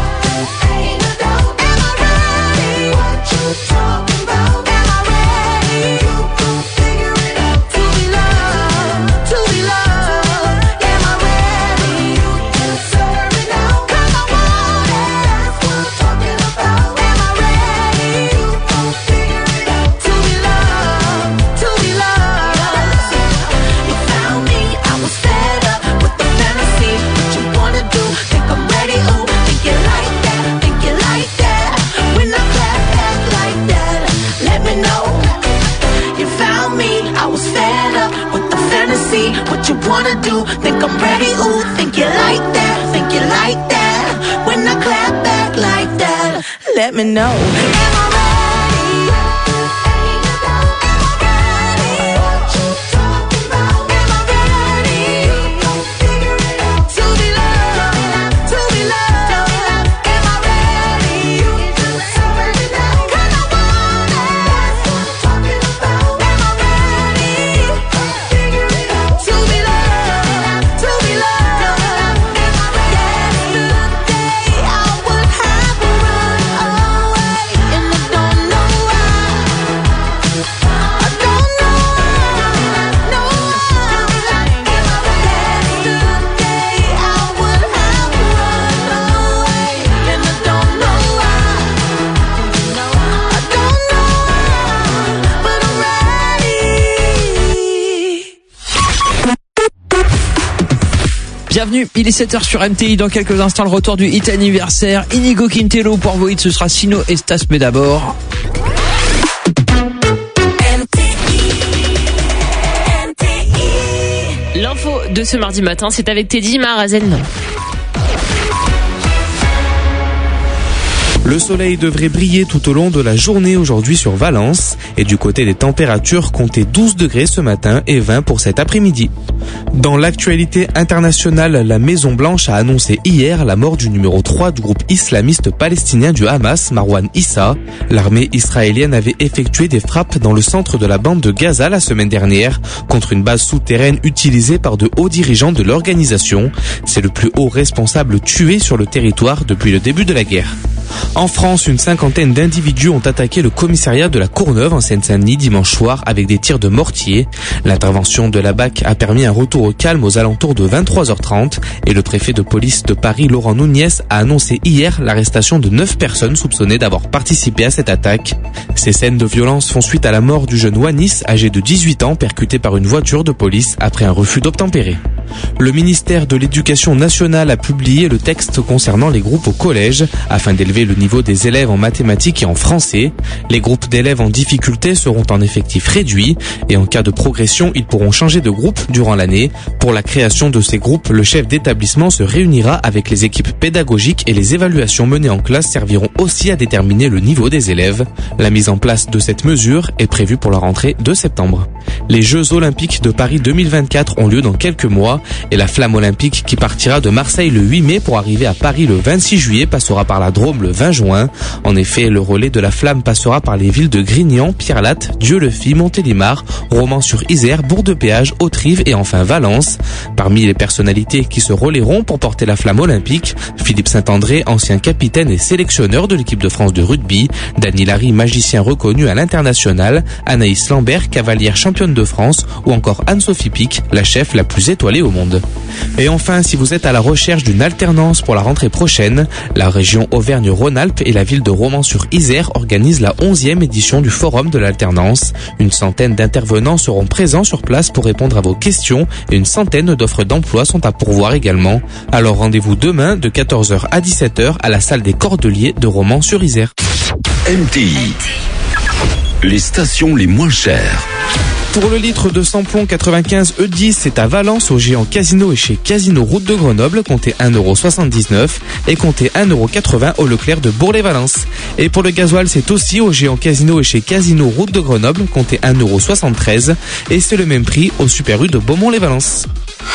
Speaker 6: Ain't no doubt. Am I ready? What you talking about? Am I ready? You gon' figure it out. To be loved, to be loved. Am I ready? You deserve it now. 'Cause I want it. That's what I'm talking about. Am I ready? You gon' figure it out. To be loved, to be loved. You found me, I was fed up with the fantasy. What you wanna do? Think I'm ready? Ooh, think you like that? Think you like that? When I clap back like that, let me know. You found me, I was fed up with the fantasy. What you wanna do? Think I'm ready? Ooh, think you like that? Think you like that? When I clap back like that, let me know. Am I ready? Ain't no doubt. Am I ready? What you talking about? Am I ready? You gon' figure it out. To be loved, to be loved. Am I ready? You deserve it now. 'Cause I want it. That's what I'm talking about. Am I ready? Figure it out. To be loved, to be loved. Am I ready? Yesterday I would have run away, and I don't know why. I don't know why. No why. Am I ready? Yesterday I would have run away, and I don't know why. I don't know why, but I'm ready.
Speaker 1: Bienvenue, il est sept heures sur M T I. Dans quelques instants, le retour du hit anniversaire. Inigo Quintero pour vos hits, ce sera Sino et Stas, mais d'abord...
Speaker 3: L'info de ce mardi matin, c'est avec Teddy Marazen.
Speaker 7: Le soleil devrait briller tout au long de la journée aujourd'hui sur Valence. Et du côté des températures, comptez douze degrés ce matin et vingt pour cet après-midi. Dans l'actualité internationale, la Maison Blanche a annoncé hier la mort du numéro trois du groupe islamiste palestinien du Hamas, Marwan Issa. L'armée israélienne avait effectué des frappes dans le centre de la bande de Gaza la semaine dernière contre une base souterraine utilisée par de hauts dirigeants de l'organisation. C'est le plus haut responsable tué sur le territoire depuis le début de la guerre. En France, une cinquantaine d'individus ont attaqué le commissariat de la Courneuve en Seine-Saint-Denis dimanche soir avec des tirs de mortier. L'intervention de la B A C a permis un retour au calme aux alentours de vingt-trois heures trente et le préfet de police de Paris, Laurent Nunez, a annoncé hier l'arrestation de neuf personnes soupçonnées d'avoir participé à cette attaque. Ces scènes de violence font suite à la mort du jeune Wanis, âgé de dix-huit ans, percuté par une voiture de police après un refus d'obtempérer. Le ministère de l'Éducation nationale a publié le texte concernant les groupes au collège afin d'élever le niveau des élèves en mathématiques et en français. Les groupes d'élèves en difficulté seront en effectif réduits et en cas de progression, ils pourront changer de groupe durant l'année. Pour la création de ces groupes, le chef d'établissement se réunira avec les équipes pédagogiques et les évaluations menées en classe serviront aussi à déterminer le niveau des élèves. La mise en place de cette mesure est prévue pour la rentrée de septembre. Les Jeux Olympiques de Paris deux mille vingt-quatre ont lieu dans quelques mois et la flamme olympique qui partira de Marseille le huit mai pour arriver à Paris le vingt-six juillet passera par la Drôme le vingt juin. En effet, le relais de la flamme passera par les villes de Grignan, Pierrelatte, Dieu-le-Fit, Montélimar, Romans-sur-Isère, Bourg-de-Péage, Hauterive et enfin Valence. Parmi les personnalités qui se relayeront pour porter la flamme olympique, Philippe Saint-André, ancien capitaine et sélectionneur de l'équipe de France de rugby, Dany Larry, magicien reconnu à l'international, Anaïs Lambert, cavalière championne de France ou encore Anne-Sophie Pic, la chef la plus étoilée au monde. Et enfin, si vous êtes à la recherche d'une alternance pour la rentrée prochaine, la région Auvergne-Rhône-Alpes et la ville de Romans-sur-Isère organisent la onzième édition du Forum de l'alternance. Une centaine d'intervenants seront présents sur place pour répondre à vos questions et une centaine d'offres d'emploi sont à pourvoir également. Alors rendez-vous demain de quatorze heures à dix-sept heures à la salle des Cordeliers de Romans-sur-Isère.
Speaker 4: M T I, les stations les moins chères.
Speaker 7: Pour le litre de samplon quatre-vingt-quinze E dix, c'est à Valence, au géant Casino et chez Casino Route de Grenoble, comptez un euro soixante-dix-neuf et comptez un euro quatre-vingts au Leclerc de Bourg-les-Valence. Et pour le gasoil, c'est aussi au géant Casino et chez Casino Route de Grenoble, comptez un euro soixante-treize et c'est le même prix au Super U de Beaumont-les-Valences.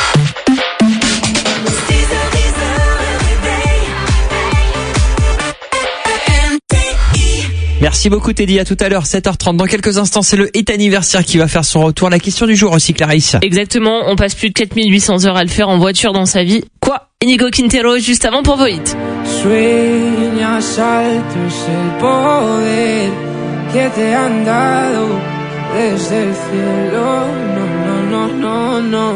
Speaker 1: Merci beaucoup Teddy, à tout à l'heure, sept heures trente. Dans quelques instants, c'est le hit anniversaire qui va faire son retour. La question du jour aussi, Clarisse.
Speaker 3: Exactement, on passe plus de quatre mille huit cents heures à le faire en voiture dans sa vie. Quoi? Inigo Quintero juste avant pour vos hits.
Speaker 10: Sueñas alto es el poder que te han dado desde el cielo. No, no, no, no, no.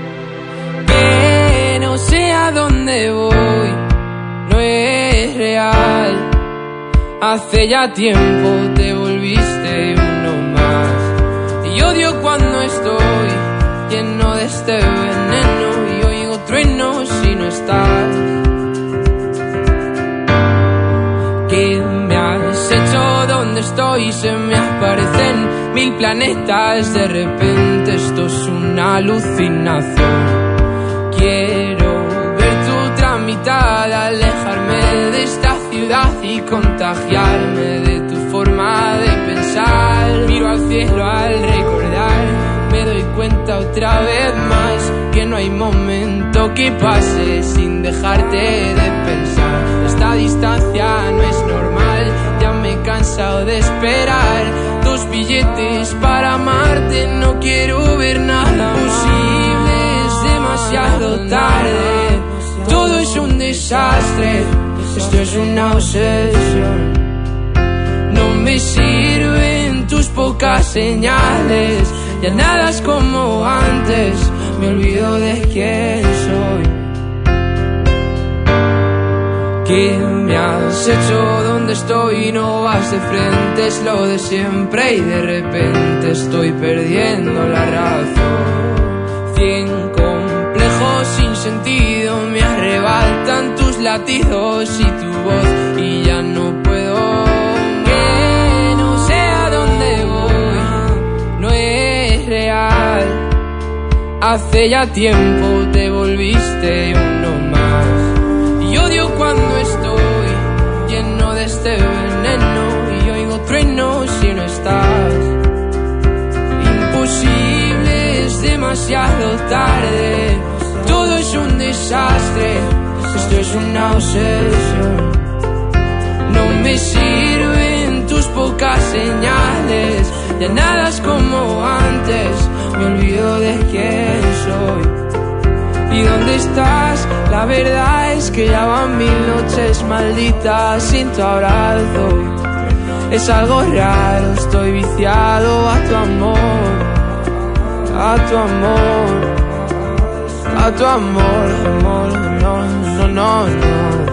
Speaker 10: Que no sé a dónde voy, no es real. Hace ya tiempo te volviste uno más. Y odio cuando estoy lleno de este veneno y oigo truenos si no estás. ¿Qué me has hecho? ¿Dónde estoy? Se me aparecen mil planetas. De repente esto es una alucinación. Quiero ver tu tramitada, alejarme de esta ciudad y contagiarme de tu forma de pensar. Miro al cielo al recordar, me doy cuenta otra vez más que no hay momento que pase sin dejarte de pensar. Esta distancia no es normal, ya me he cansado de esperar. Dos billetes para amarte, no quiero ver nada posible, es demasiado tarde. Todo es un desastre, esto es una obsesión. No me sirven tus pocas señales, ya nada es como antes, me olvido de quién soy. ¿Qué me has hecho? ¿Dónde estoy? No vas de frente, es lo de siempre y de repente estoy perdiendo la razón. Cien complejos sin sentido me arrebatan tus latidos y tu voz y ya no puedo. Que no sé a dónde voy, no es real. Hace ya tiempo te volviste uno más. Y odio cuando estoy lleno de este veneno y oigo truenos si no estás. Imposible, es demasiado tarde. Todo es un desastre. Esto es una obsesión. No me sirven tus pocas señales. Ya nada es como antes. Me olvido de quién soy. ¿Y dónde estás? La verdad es que ya van mil noches malditas sin tu abrazo. Es algo raro, estoy viciado a tu amor. A tu amor. A tu amor, amor, no, no, no, no.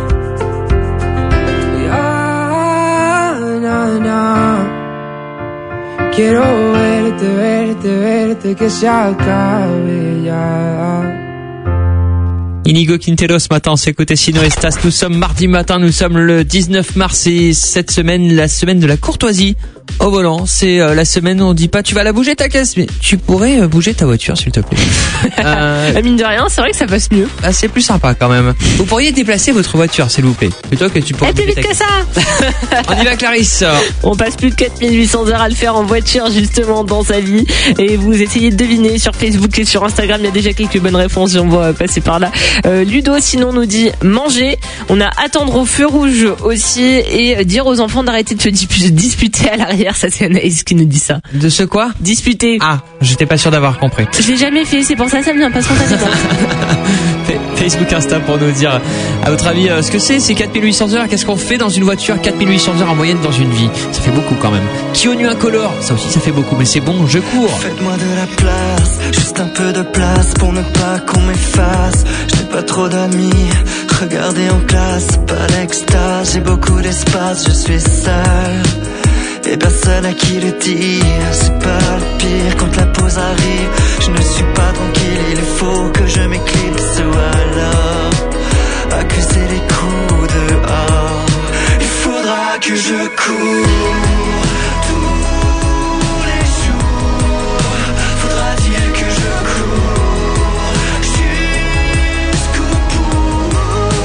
Speaker 10: Ya, na, na. Quiero verte, verte, verte, que se acabe ya.
Speaker 1: Inigo Quintero ce matin, c'est côté Sino Estas. Nous sommes mardi matin, nous sommes le dix-neuf mars et cette semaine, la semaine de la courtoisie au volant. C'est euh, la semaine où on dit pas tu vas la bouger ta caisse, mais tu pourrais euh, bouger ta voiture s'il te plaît.
Speaker 3: Euh... Mine de rien, c'est vrai que ça passe mieux.
Speaker 1: Ah, c'est plus sympa quand même. Vous pourriez déplacer votre voiture s'il vous plaît, plutôt que tu pourrais.
Speaker 3: Et plus vite que ça.
Speaker 1: On y va Clarisse.
Speaker 3: On passe plus de quatre mille huit cents heures à le faire en voiture justement dans sa vie. Et vous essayez de deviner sur Facebook et sur Instagram, il y a déjà quelques bonnes réponses, on va passer par là. Euh, Ludo sinon nous dit manger. On a attendre au feu rouge aussi et dire aux enfants d'arrêter de se disputer à l'arrière. Ça c'est Anaïs qui nous dit ça.
Speaker 1: De ce quoi?
Speaker 3: Disputer.
Speaker 1: Ah, j'étais pas sûr d'avoir compris.
Speaker 3: Je l'ai jamais fait, c'est pour ça que ça me vient pas spontanément.
Speaker 1: Facebook, Insta pour nous dire à votre avis euh, ce que c'est, c'est quatre mille huit cents heures. Qu'est-ce qu'on fait dans une voiture? Quatre mille huit cents heures en moyenne dans une vie. Ça fait beaucoup quand même. Qui au nu incolore, ça aussi ça fait beaucoup, mais c'est bon, je cours.
Speaker 9: Faites-moi de la place, juste un peu de place pour ne pas qu'on m'efface. Je n'ai pas trop d'amis, regardez en classe, pas l'extase. J'ai beaucoup d'espace, je suis seul et personne à qui le dire. C'est pas le pire quand la pause arrive. Je ne suis pas tranquille, il faut que je m'éclipse ou alors accuser les coups dehors. Il faudra que je cours tous les jours. Faudra dire que je cours jusqu'au bout.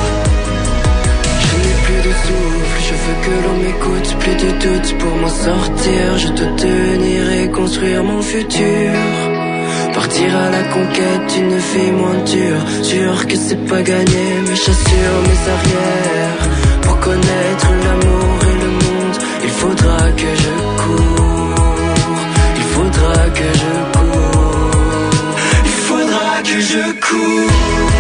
Speaker 9: Je n'ai plus de souffle, je veux que l'on m'écoute. Plus de doute pour m'en sortir. Je dois tenir et construire mon futur. Partir à la conquête d'une vie moins dure. Sûr que c'est pas gagné, mais j'assure mes arrières. Pour connaître l'amour et le monde, il faudra que je cours. Il faudra que je cours. Il faudra que je cours.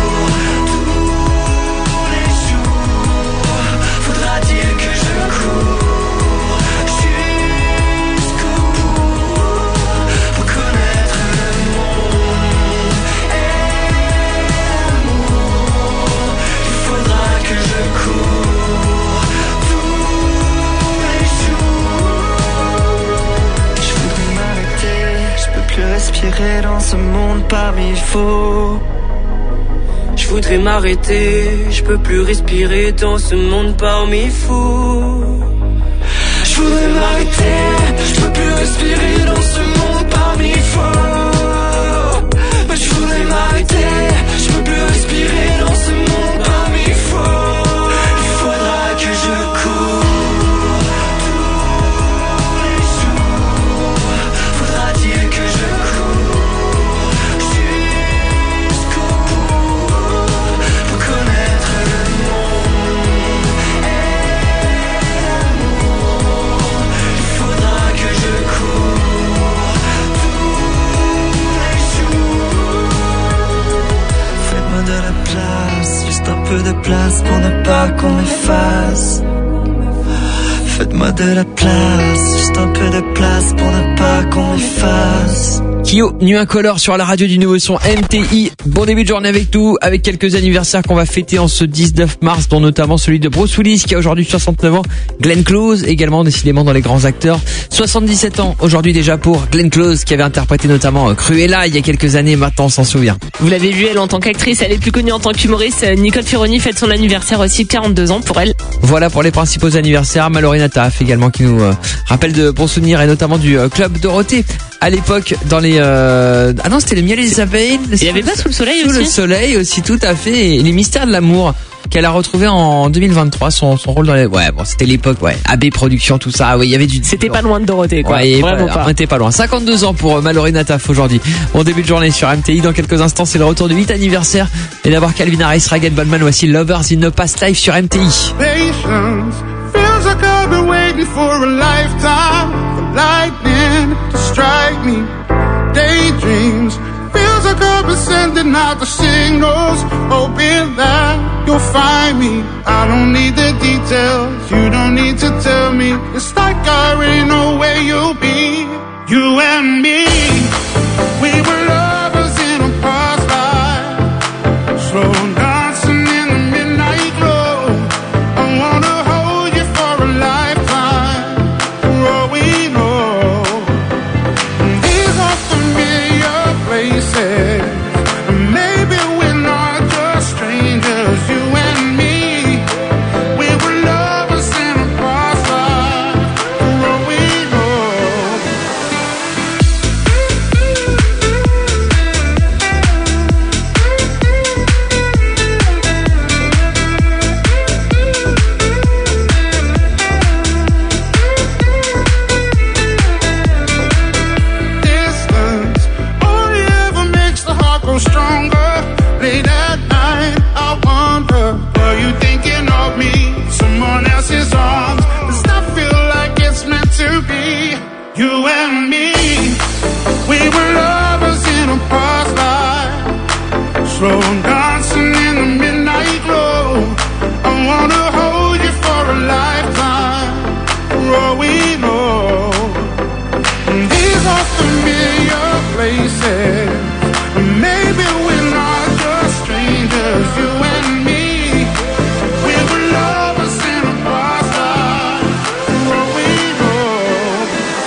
Speaker 9: Respirer dans ce monde parmi faux. Je voudrais m'arrêter, je peux plus respirer dans ce monde parmi fous. Je voudrais m'arrêter, je peux plus respirer dans ce monde parmi faux. Je voudrais m'arrêter, je peux plus respirer dans ce monde parmi faux. Il faudra que je cours. De place pour ne pas qu'on m'efface. Faites-moi de la place, juste un peu de place pour ne pas qu'on m'efface.
Speaker 1: Kyo, nu incolore sur la radio du nouveau son M T I. Bon début de journée avec nous, avec quelques anniversaires qu'on va fêter en ce dix-neuf mars, dont notamment celui de Bruce Willis qui a aujourd'hui soixante-neuf ans, Glenn Close également, décidément dans les grands acteurs. soixante-dix-sept ans aujourd'hui déjà pour Glenn Close qui avait interprété notamment Cruella il y a quelques années, maintenant on s'en souvient.
Speaker 3: Vous l'avez vu, elle en tant qu'actrice, elle est plus connue en tant qu'humoriste. Nicole Fironi fête son anniversaire aussi, quarante-deux ans pour elle.
Speaker 1: Voilà pour les principaux anniversaires. Mallory Nataf également qui nous euh, rappelle de bons souvenirs et notamment du euh, Club Dora. Dorothée. À l'époque, dans les... Euh... Ah non, c'était le miel et les abeilles.
Speaker 3: Il y avait pas Sous le soleil
Speaker 1: Sous
Speaker 3: aussi
Speaker 1: le soleil aussi, tout à fait. Et les mystères de l'amour qu'elle a retrouvé en deux mille vingt-trois, son, son rôle dans les... Ouais, bon, c'était l'époque, ouais. A B Productions, tout ça, ouais, il y avait du...
Speaker 3: C'était pas loin de Dorothée, quoi.
Speaker 1: Ouais,
Speaker 3: Vraiment
Speaker 1: pas.
Speaker 3: pas.
Speaker 1: On était pas loin. cinquante-deux ans pour Mallory Nataf aujourd'hui. Bon début de journée sur M T I. Dans quelques instants, c'est le retour du huit anniversaire. Et d'abord Calvin Harris, Ragged Ballman. Voici Lovers in a Past Life sur M T I.
Speaker 12: Patience feels like I've been waiting for a lifetime for lightning to strike me. Daydreams feels like I've been sending out the signals, hoping that you'll find me. I don't need the details, you don't need to tell me. It's like I already know where you'll be. You and me, we were lovers in a past life, slow dancing in the midnight glow. I wanna hold you for a lifetime, for all we know. These are familiar places, and maybe we're not just strangers. You and me, we were lovers in a past life, for all we know. Distance only ever makes the heart grow stronger. Late at night, I wonder, are you thinking of me? Someone else's arms. Does that feel like it's meant to be? You and me, we were lovers in a past life, slow dancing in the midnight glow. I wanna hold you for a lifetime, for all we know. These are familiar places, and maybe we're not just strangers. You and me, we were lovers in a past life, for all we know.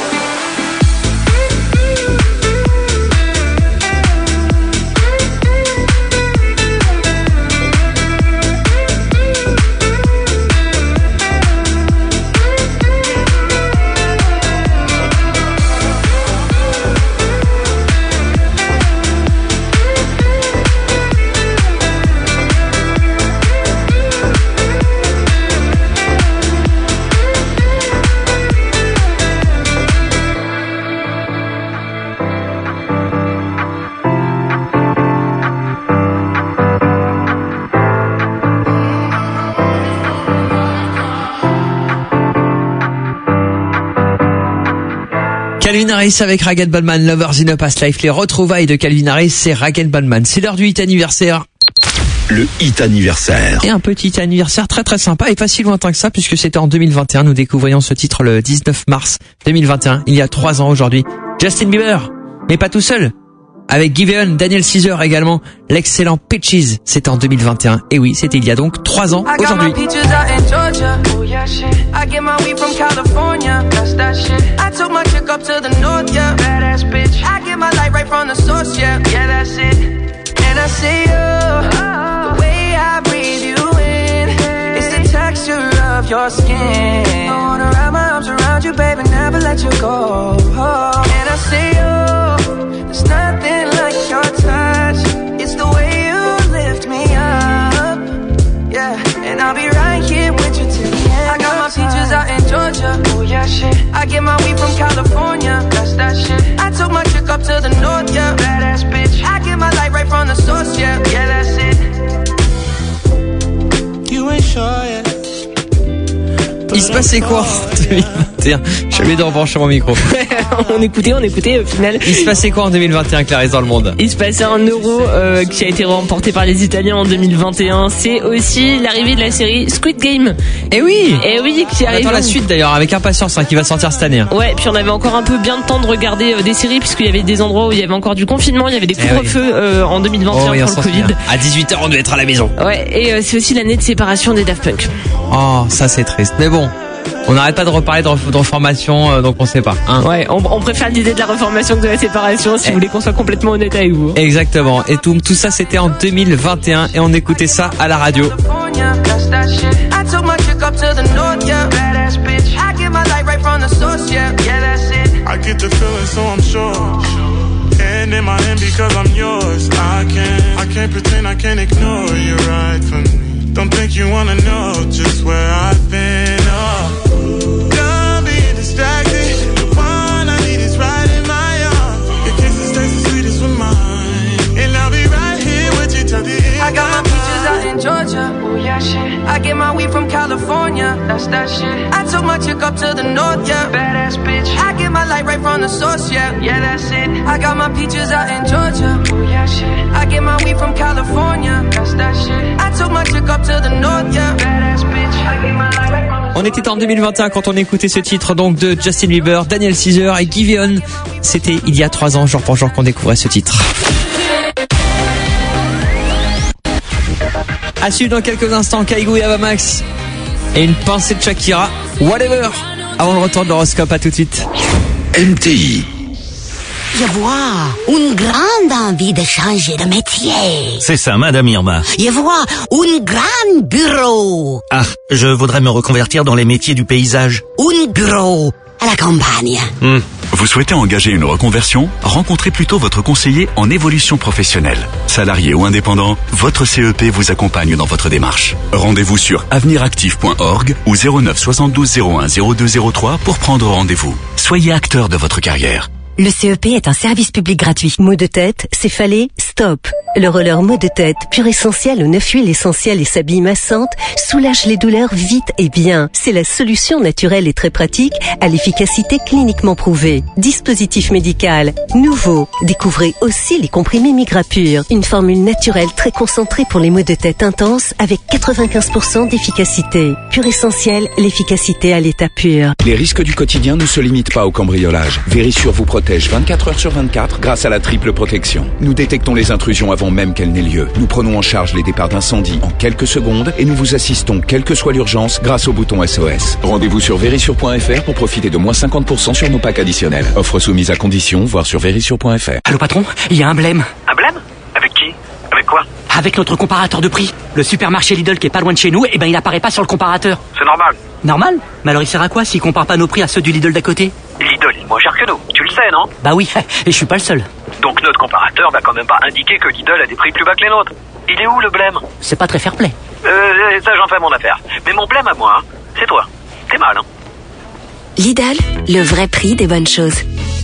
Speaker 1: Calvin Harris avec Ragged Ballman, Lovers in a Past Life. Les retrouvailles de Calvin Harris, c'est Ragged Ballman. C'est l'heure du huit anniversaire.
Speaker 4: Le hit anniversaire.
Speaker 1: Et un petit anniversaire très très sympa et pas si lointain que ça puisque c'était en deux mille vingt et un. Nous découvrions ce titre le dix-neuf mars deux mille vingt et un, il y a trois ans aujourd'hui. Justin Bieber, mais pas tout seul. Avec Giveon, Daniel Caesar également, l'excellent Peaches, c'était en deux mille vingt et un. Et oui, c'était il y a donc trois ans aujourd'hui.
Speaker 13: I got my peaches out in Georgia. Oh yeah, shit. I get my weed from California. That's that shit. I took my chick up to the north, yeah. Badass bitch. I get my light right from the source, yeah. Yeah, that's it. And I see you, the way I breathe you in. It's the texture of your skin. I wanna wrap my arms around you, baby, never let you go. Oh. And I see you, there's nothing like your touch. It's the way you lift me up. Yeah, and I'll be right here with you till the end. I got my peaches out in Georgia. Oh yeah, shit. I get my weed from California. That's that shit. I took my chick up to the north, yeah. Badass bitch. I get my light right from the source, yeah. Yeah, that's it.
Speaker 12: You ain't sure yet.
Speaker 1: Il se passait quoi en deux mille vingt et un? Je suis allé de rebrancher mon micro.
Speaker 3: on écoutait, on écoutait au final.
Speaker 1: Il se passait quoi en deux mille vingt et un, Clarisse, dans le monde?
Speaker 3: Il se passait un euro euh, qui a été remporté par les Italiens en deux mille vingt et un. C'est aussi l'arrivée de la série Squid Game.
Speaker 1: Eh oui.
Speaker 3: Eh oui, qui
Speaker 1: on
Speaker 3: arrive.
Speaker 1: attend la suite d'ailleurs avec impatience, hein, qui va sortir cette année. Hein.
Speaker 3: Ouais, puis on avait encore un peu bien de temps de regarder euh, des séries puisqu'il y avait des endroits où il y avait encore du confinement, il y avait des couvre-feux
Speaker 1: eh oui.
Speaker 3: euh, en deux mille vingt et un
Speaker 1: oh, oui,
Speaker 3: pour le Covid.
Speaker 1: Souvient. À dix-huit heures, on devait être à la maison.
Speaker 3: Ouais, et euh, c'est aussi l'année de séparation des Daft Punk.
Speaker 1: Oh, ça c'est triste. Mais bon. On n'arrête pas de reparler de, de reformation, euh, donc on sait pas. Hein.
Speaker 3: Ouais, on, on préfère l'idée de la reformation que de la séparation, si
Speaker 1: eh.
Speaker 3: vous voulez qu'on soit complètement honnête avec vous.
Speaker 1: Exactement. Et tout, tout ça, c'était en deux mille vingt et un, et on écoutait ça à la radio.
Speaker 13: I took my chick up to the north, yeah. Badass bitch. I get my light right from the source, yeah. Yeah, that's it.
Speaker 12: I get the feeling, so I'm sure. And in my hand because I'm yours. I can't, I can't pretend, I can't ignore you right from me. Don't think you wanna know just where I've been. Oh, done being distracted. The one I need is right in my arms. Your kisses taste the sweetest with mine, and I'll be right here with you till the end.
Speaker 13: I got my peaches out in Georgia. Oh yeah, shit. I get my weed from California. That's that shit. I took my chick up to the north, yeah. Badass bitch. I get my light right from the source, yeah. Yeah, that's it. I got my peaches out in Georgia. Oh yeah, shit. I get my weed from California. That's that shit. I took my chick up to the north, yeah. Badass bitch. I get my light right from the
Speaker 1: On était en deux mille vingt et un quand on écoutait ce titre donc de Justin Bieber, Daniel Caesar et Giveon. C'était il y a trois ans, jour pour jour, qu'on découvrait ce titre. À suivre dans quelques instants, Kaigo et Avamax et une pincée de Shakira, Whatever. Avant le retour de l'horoscope, à tout de suite.
Speaker 4: M T I.
Speaker 14: Je vois une grande envie de changer de métier.
Speaker 15: C'est ça, Madame Irma.
Speaker 14: Je vois une grande bureau.
Speaker 15: Ah, je voudrais me reconvertir dans les métiers du paysage.
Speaker 14: Un bureau à la campagne.
Speaker 16: Hmm. Vous souhaitez engager une reconversion? Rencontrez plutôt votre conseiller en évolution professionnelle. Salarié ou indépendant, votre C E P vous accompagne dans votre démarche. Rendez-vous sur avenir actif point org ou zéro neuf soixante-douze zéro un zéro deux zéro trois pour prendre rendez-vous. Soyez acteur de votre carrière.
Speaker 24: Le C E P est un service public gratuit. Maux de tête, céphalée, stop. Le roller maux de tête, pur essentiel aux neuf huiles essentielles et sa bille massante, soulage les douleurs vite et bien. C'est la solution naturelle et très pratique à l'efficacité cliniquement prouvée. Dispositif médical, nouveau. Découvrez aussi les comprimés Migrapur, une formule naturelle très concentrée pour les maux de tête intenses avec quatre-vingt-quinze pour cent d'efficacité. Pur essentiel, l'efficacité à l'état pur.
Speaker 17: Les risques du quotidien ne se limitent pas au cambriolage. Vérissure vous protège vingt-quatre heures sur vingt-quatre grâce à la triple protection. Nous détectons les intrusions avant même qu'elles n'aient lieu. Nous prenons en charge les départs d'incendie en quelques secondes et nous vous assistons quelle que soit l'urgence grâce au bouton S O S. Rendez-vous sur vérissure point f r pour profiter de moins cinquante pour cent sur nos packs additionnels. Offre soumise à condition, voir sur vérissure point f r.
Speaker 23: Allô patron, il y a un blême.
Speaker 18: Un blême? Avec qui? Avec quoi?
Speaker 23: Avec notre comparateur de prix. Le supermarché Lidl qui est pas loin de chez nous, eh ben il apparaît pas sur le comparateur.
Speaker 18: C'est normal.
Speaker 23: Normal? Mais alors il sert à quoi s'il compare pas nos prix à ceux du Lidl d'à côté?
Speaker 18: Lidl est moins cher que nous, tu le sais, non?
Speaker 23: Bah oui, et je suis pas le seul.
Speaker 18: Donc notre comparateur va quand même pas indiquer que Lidl a des prix plus bas que les nôtres. Il est où le blême?
Speaker 23: C'est pas très fair play.
Speaker 18: Euh, ça j'en fais mon affaire. Mais mon blême à moi, hein, c'est toi. T'es mal, hein?
Speaker 24: Lidl, le vrai prix des bonnes choses.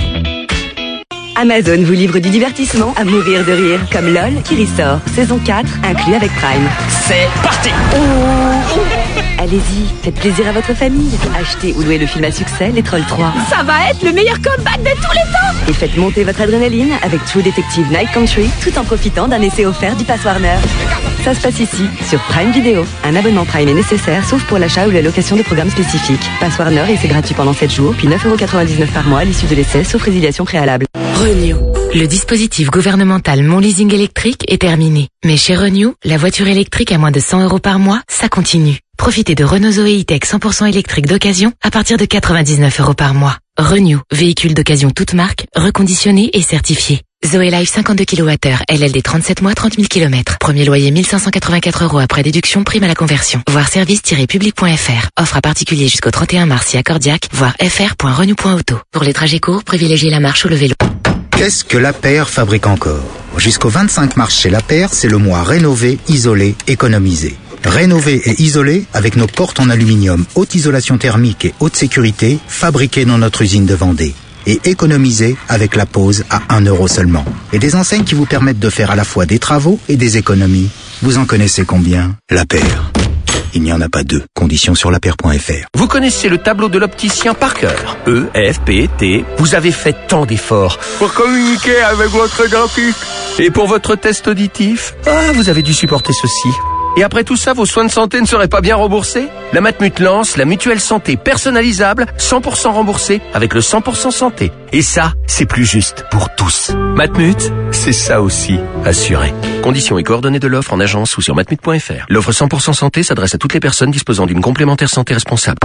Speaker 24: Amazon vous livre du divertissement à mourir de rire, comme LOL qui ressort, saison quatre, inclus avec Prime.
Speaker 23: C'est parti.
Speaker 24: Allez-y, faites plaisir à votre famille. Achetez ou louez le film à succès, Les Trolls trois.
Speaker 14: Ça va être le meilleur comeback de tous les temps.
Speaker 24: Et faites monter votre adrénaline avec True Detective Night Country, tout en profitant d'un essai offert du Pass Warner. Ça se passe ici, sur Prime Video. Un abonnement Prime est nécessaire, sauf pour l'achat ou la location de programmes spécifiques. Pass Warner et c'est gratuit pendant sept jours, puis neuf euros quatre-vingt-dix-neuf par mois à l'issue de l'essai, sauf résiliation préalable.
Speaker 25: Renew. Le dispositif gouvernemental Mon Leasing électrique est terminé. Mais chez Renew, la voiture électrique à moins de cent euros par mois, ça continue. Profitez de Renault Zoé E-Tech cent pour cent électrique d'occasion à partir de quatre-vingt-dix-neuf euros par mois. Renew, véhicule d'occasion toute marque, reconditionné et certifié. Zoé Life cinquante-deux kilowattheures, L L D trente-sept mois, trente mille kilomètres. Premier loyer mille cinq cent quatre-vingt-quatre euros après déduction, prime à la conversion. Voir service tiret public point f r. Offre à particulier jusqu'au trente et un mars si accordiaque. Voir f r point renew point auto. Pour les trajets courts, privilégiez la marche ou le vélo.
Speaker 26: Qu'est-ce que La Paire fabrique encore? Jusqu'au vingt-cinq mars chez La Paire, c'est le mois rénover, isoler, économiser. Rénover et isoler avec nos portes en aluminium, haute isolation thermique et haute sécurité, fabriquées dans notre usine de Vendée. Et économiser avec la pause à un euro seulement. Et des enseignes qui vous permettent de faire à la fois des travaux et des économies. Vous en connaissez combien? La Paire. Il n'y en a pas deux. Conditions sur la paire point f r.
Speaker 27: Vous connaissez le tableau de l'opticien par cœur. E, F, P, T. Vous avez fait tant d'efforts pour communiquer avec votre dentiste. Et pour votre test auditif, ah, vous avez dû supporter ceci. Et après tout ça, vos soins de santé ne seraient pas bien remboursés? La Matmut lance la mutuelle santé personnalisable, cent pour cent remboursée, avec le cent pour cent santé. Et ça, c'est plus juste pour tous. Matmut, c'est ça aussi, assuré. Conditions et coordonnées de l'offre en agence ou sur matmut point f r. L'offre cent pour cent santé s'adresse à toutes les personnes disposant d'une complémentaire santé responsable.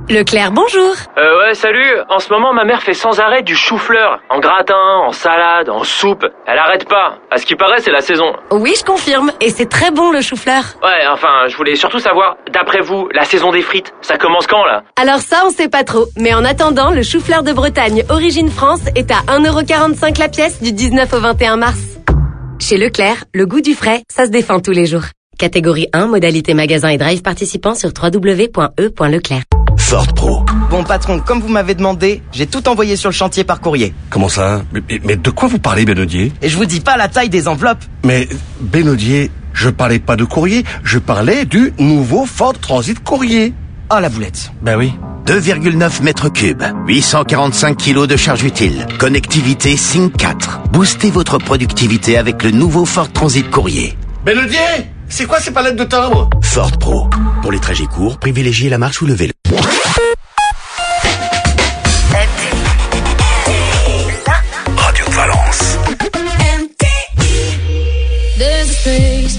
Speaker 5: Leclerc, bonjour.
Speaker 18: Euh, ouais, salut. En ce moment, ma mère fait sans arrêt du chou-fleur. En gratin, en salade, en soupe. Elle arrête pas. À ce qui paraît, c'est la saison.
Speaker 5: Oui, je confirme. Et c'est très bon, le chou-fleur.
Speaker 18: Ouais, enfin, je voulais surtout savoir, d'après vous, la saison des frites, ça commence quand, là?
Speaker 5: Alors ça, on sait pas trop. Mais en attendant, le chou-fleur de Bretagne, origine France, est à un euro quarante-cinq la pièce du dix-neuf au vingt et un mars. Chez Leclerc, le goût du frais, ça se défend tous les jours. Catégorie un, modalité magasin et drive participant sur w w w point e point leclerc.
Speaker 8: Ford Pro. Bon patron, comme vous m'avez demandé, j'ai tout envoyé sur le chantier par courrier.
Speaker 11: Comment ça? mais, mais de quoi vous parlez, Benodier?
Speaker 8: Et je vous dis pas la taille des enveloppes.
Speaker 11: Mais Benodier, je parlais pas de courrier, je parlais du nouveau Ford Transit Courrier.
Speaker 8: Ah, la boulette.
Speaker 11: Ben oui.
Speaker 19: deux virgule neuf mètres cubes, huit cent quarante-cinq kilos de charge utile, connectivité Sync quatre. Boostez votre productivité avec le nouveau Ford Transit Courrier.
Speaker 11: Benodier, c'est quoi ces palettes de timbre?
Speaker 19: Ford Pro. Pour les trajets courts, privilégiez la marche ou le vélo.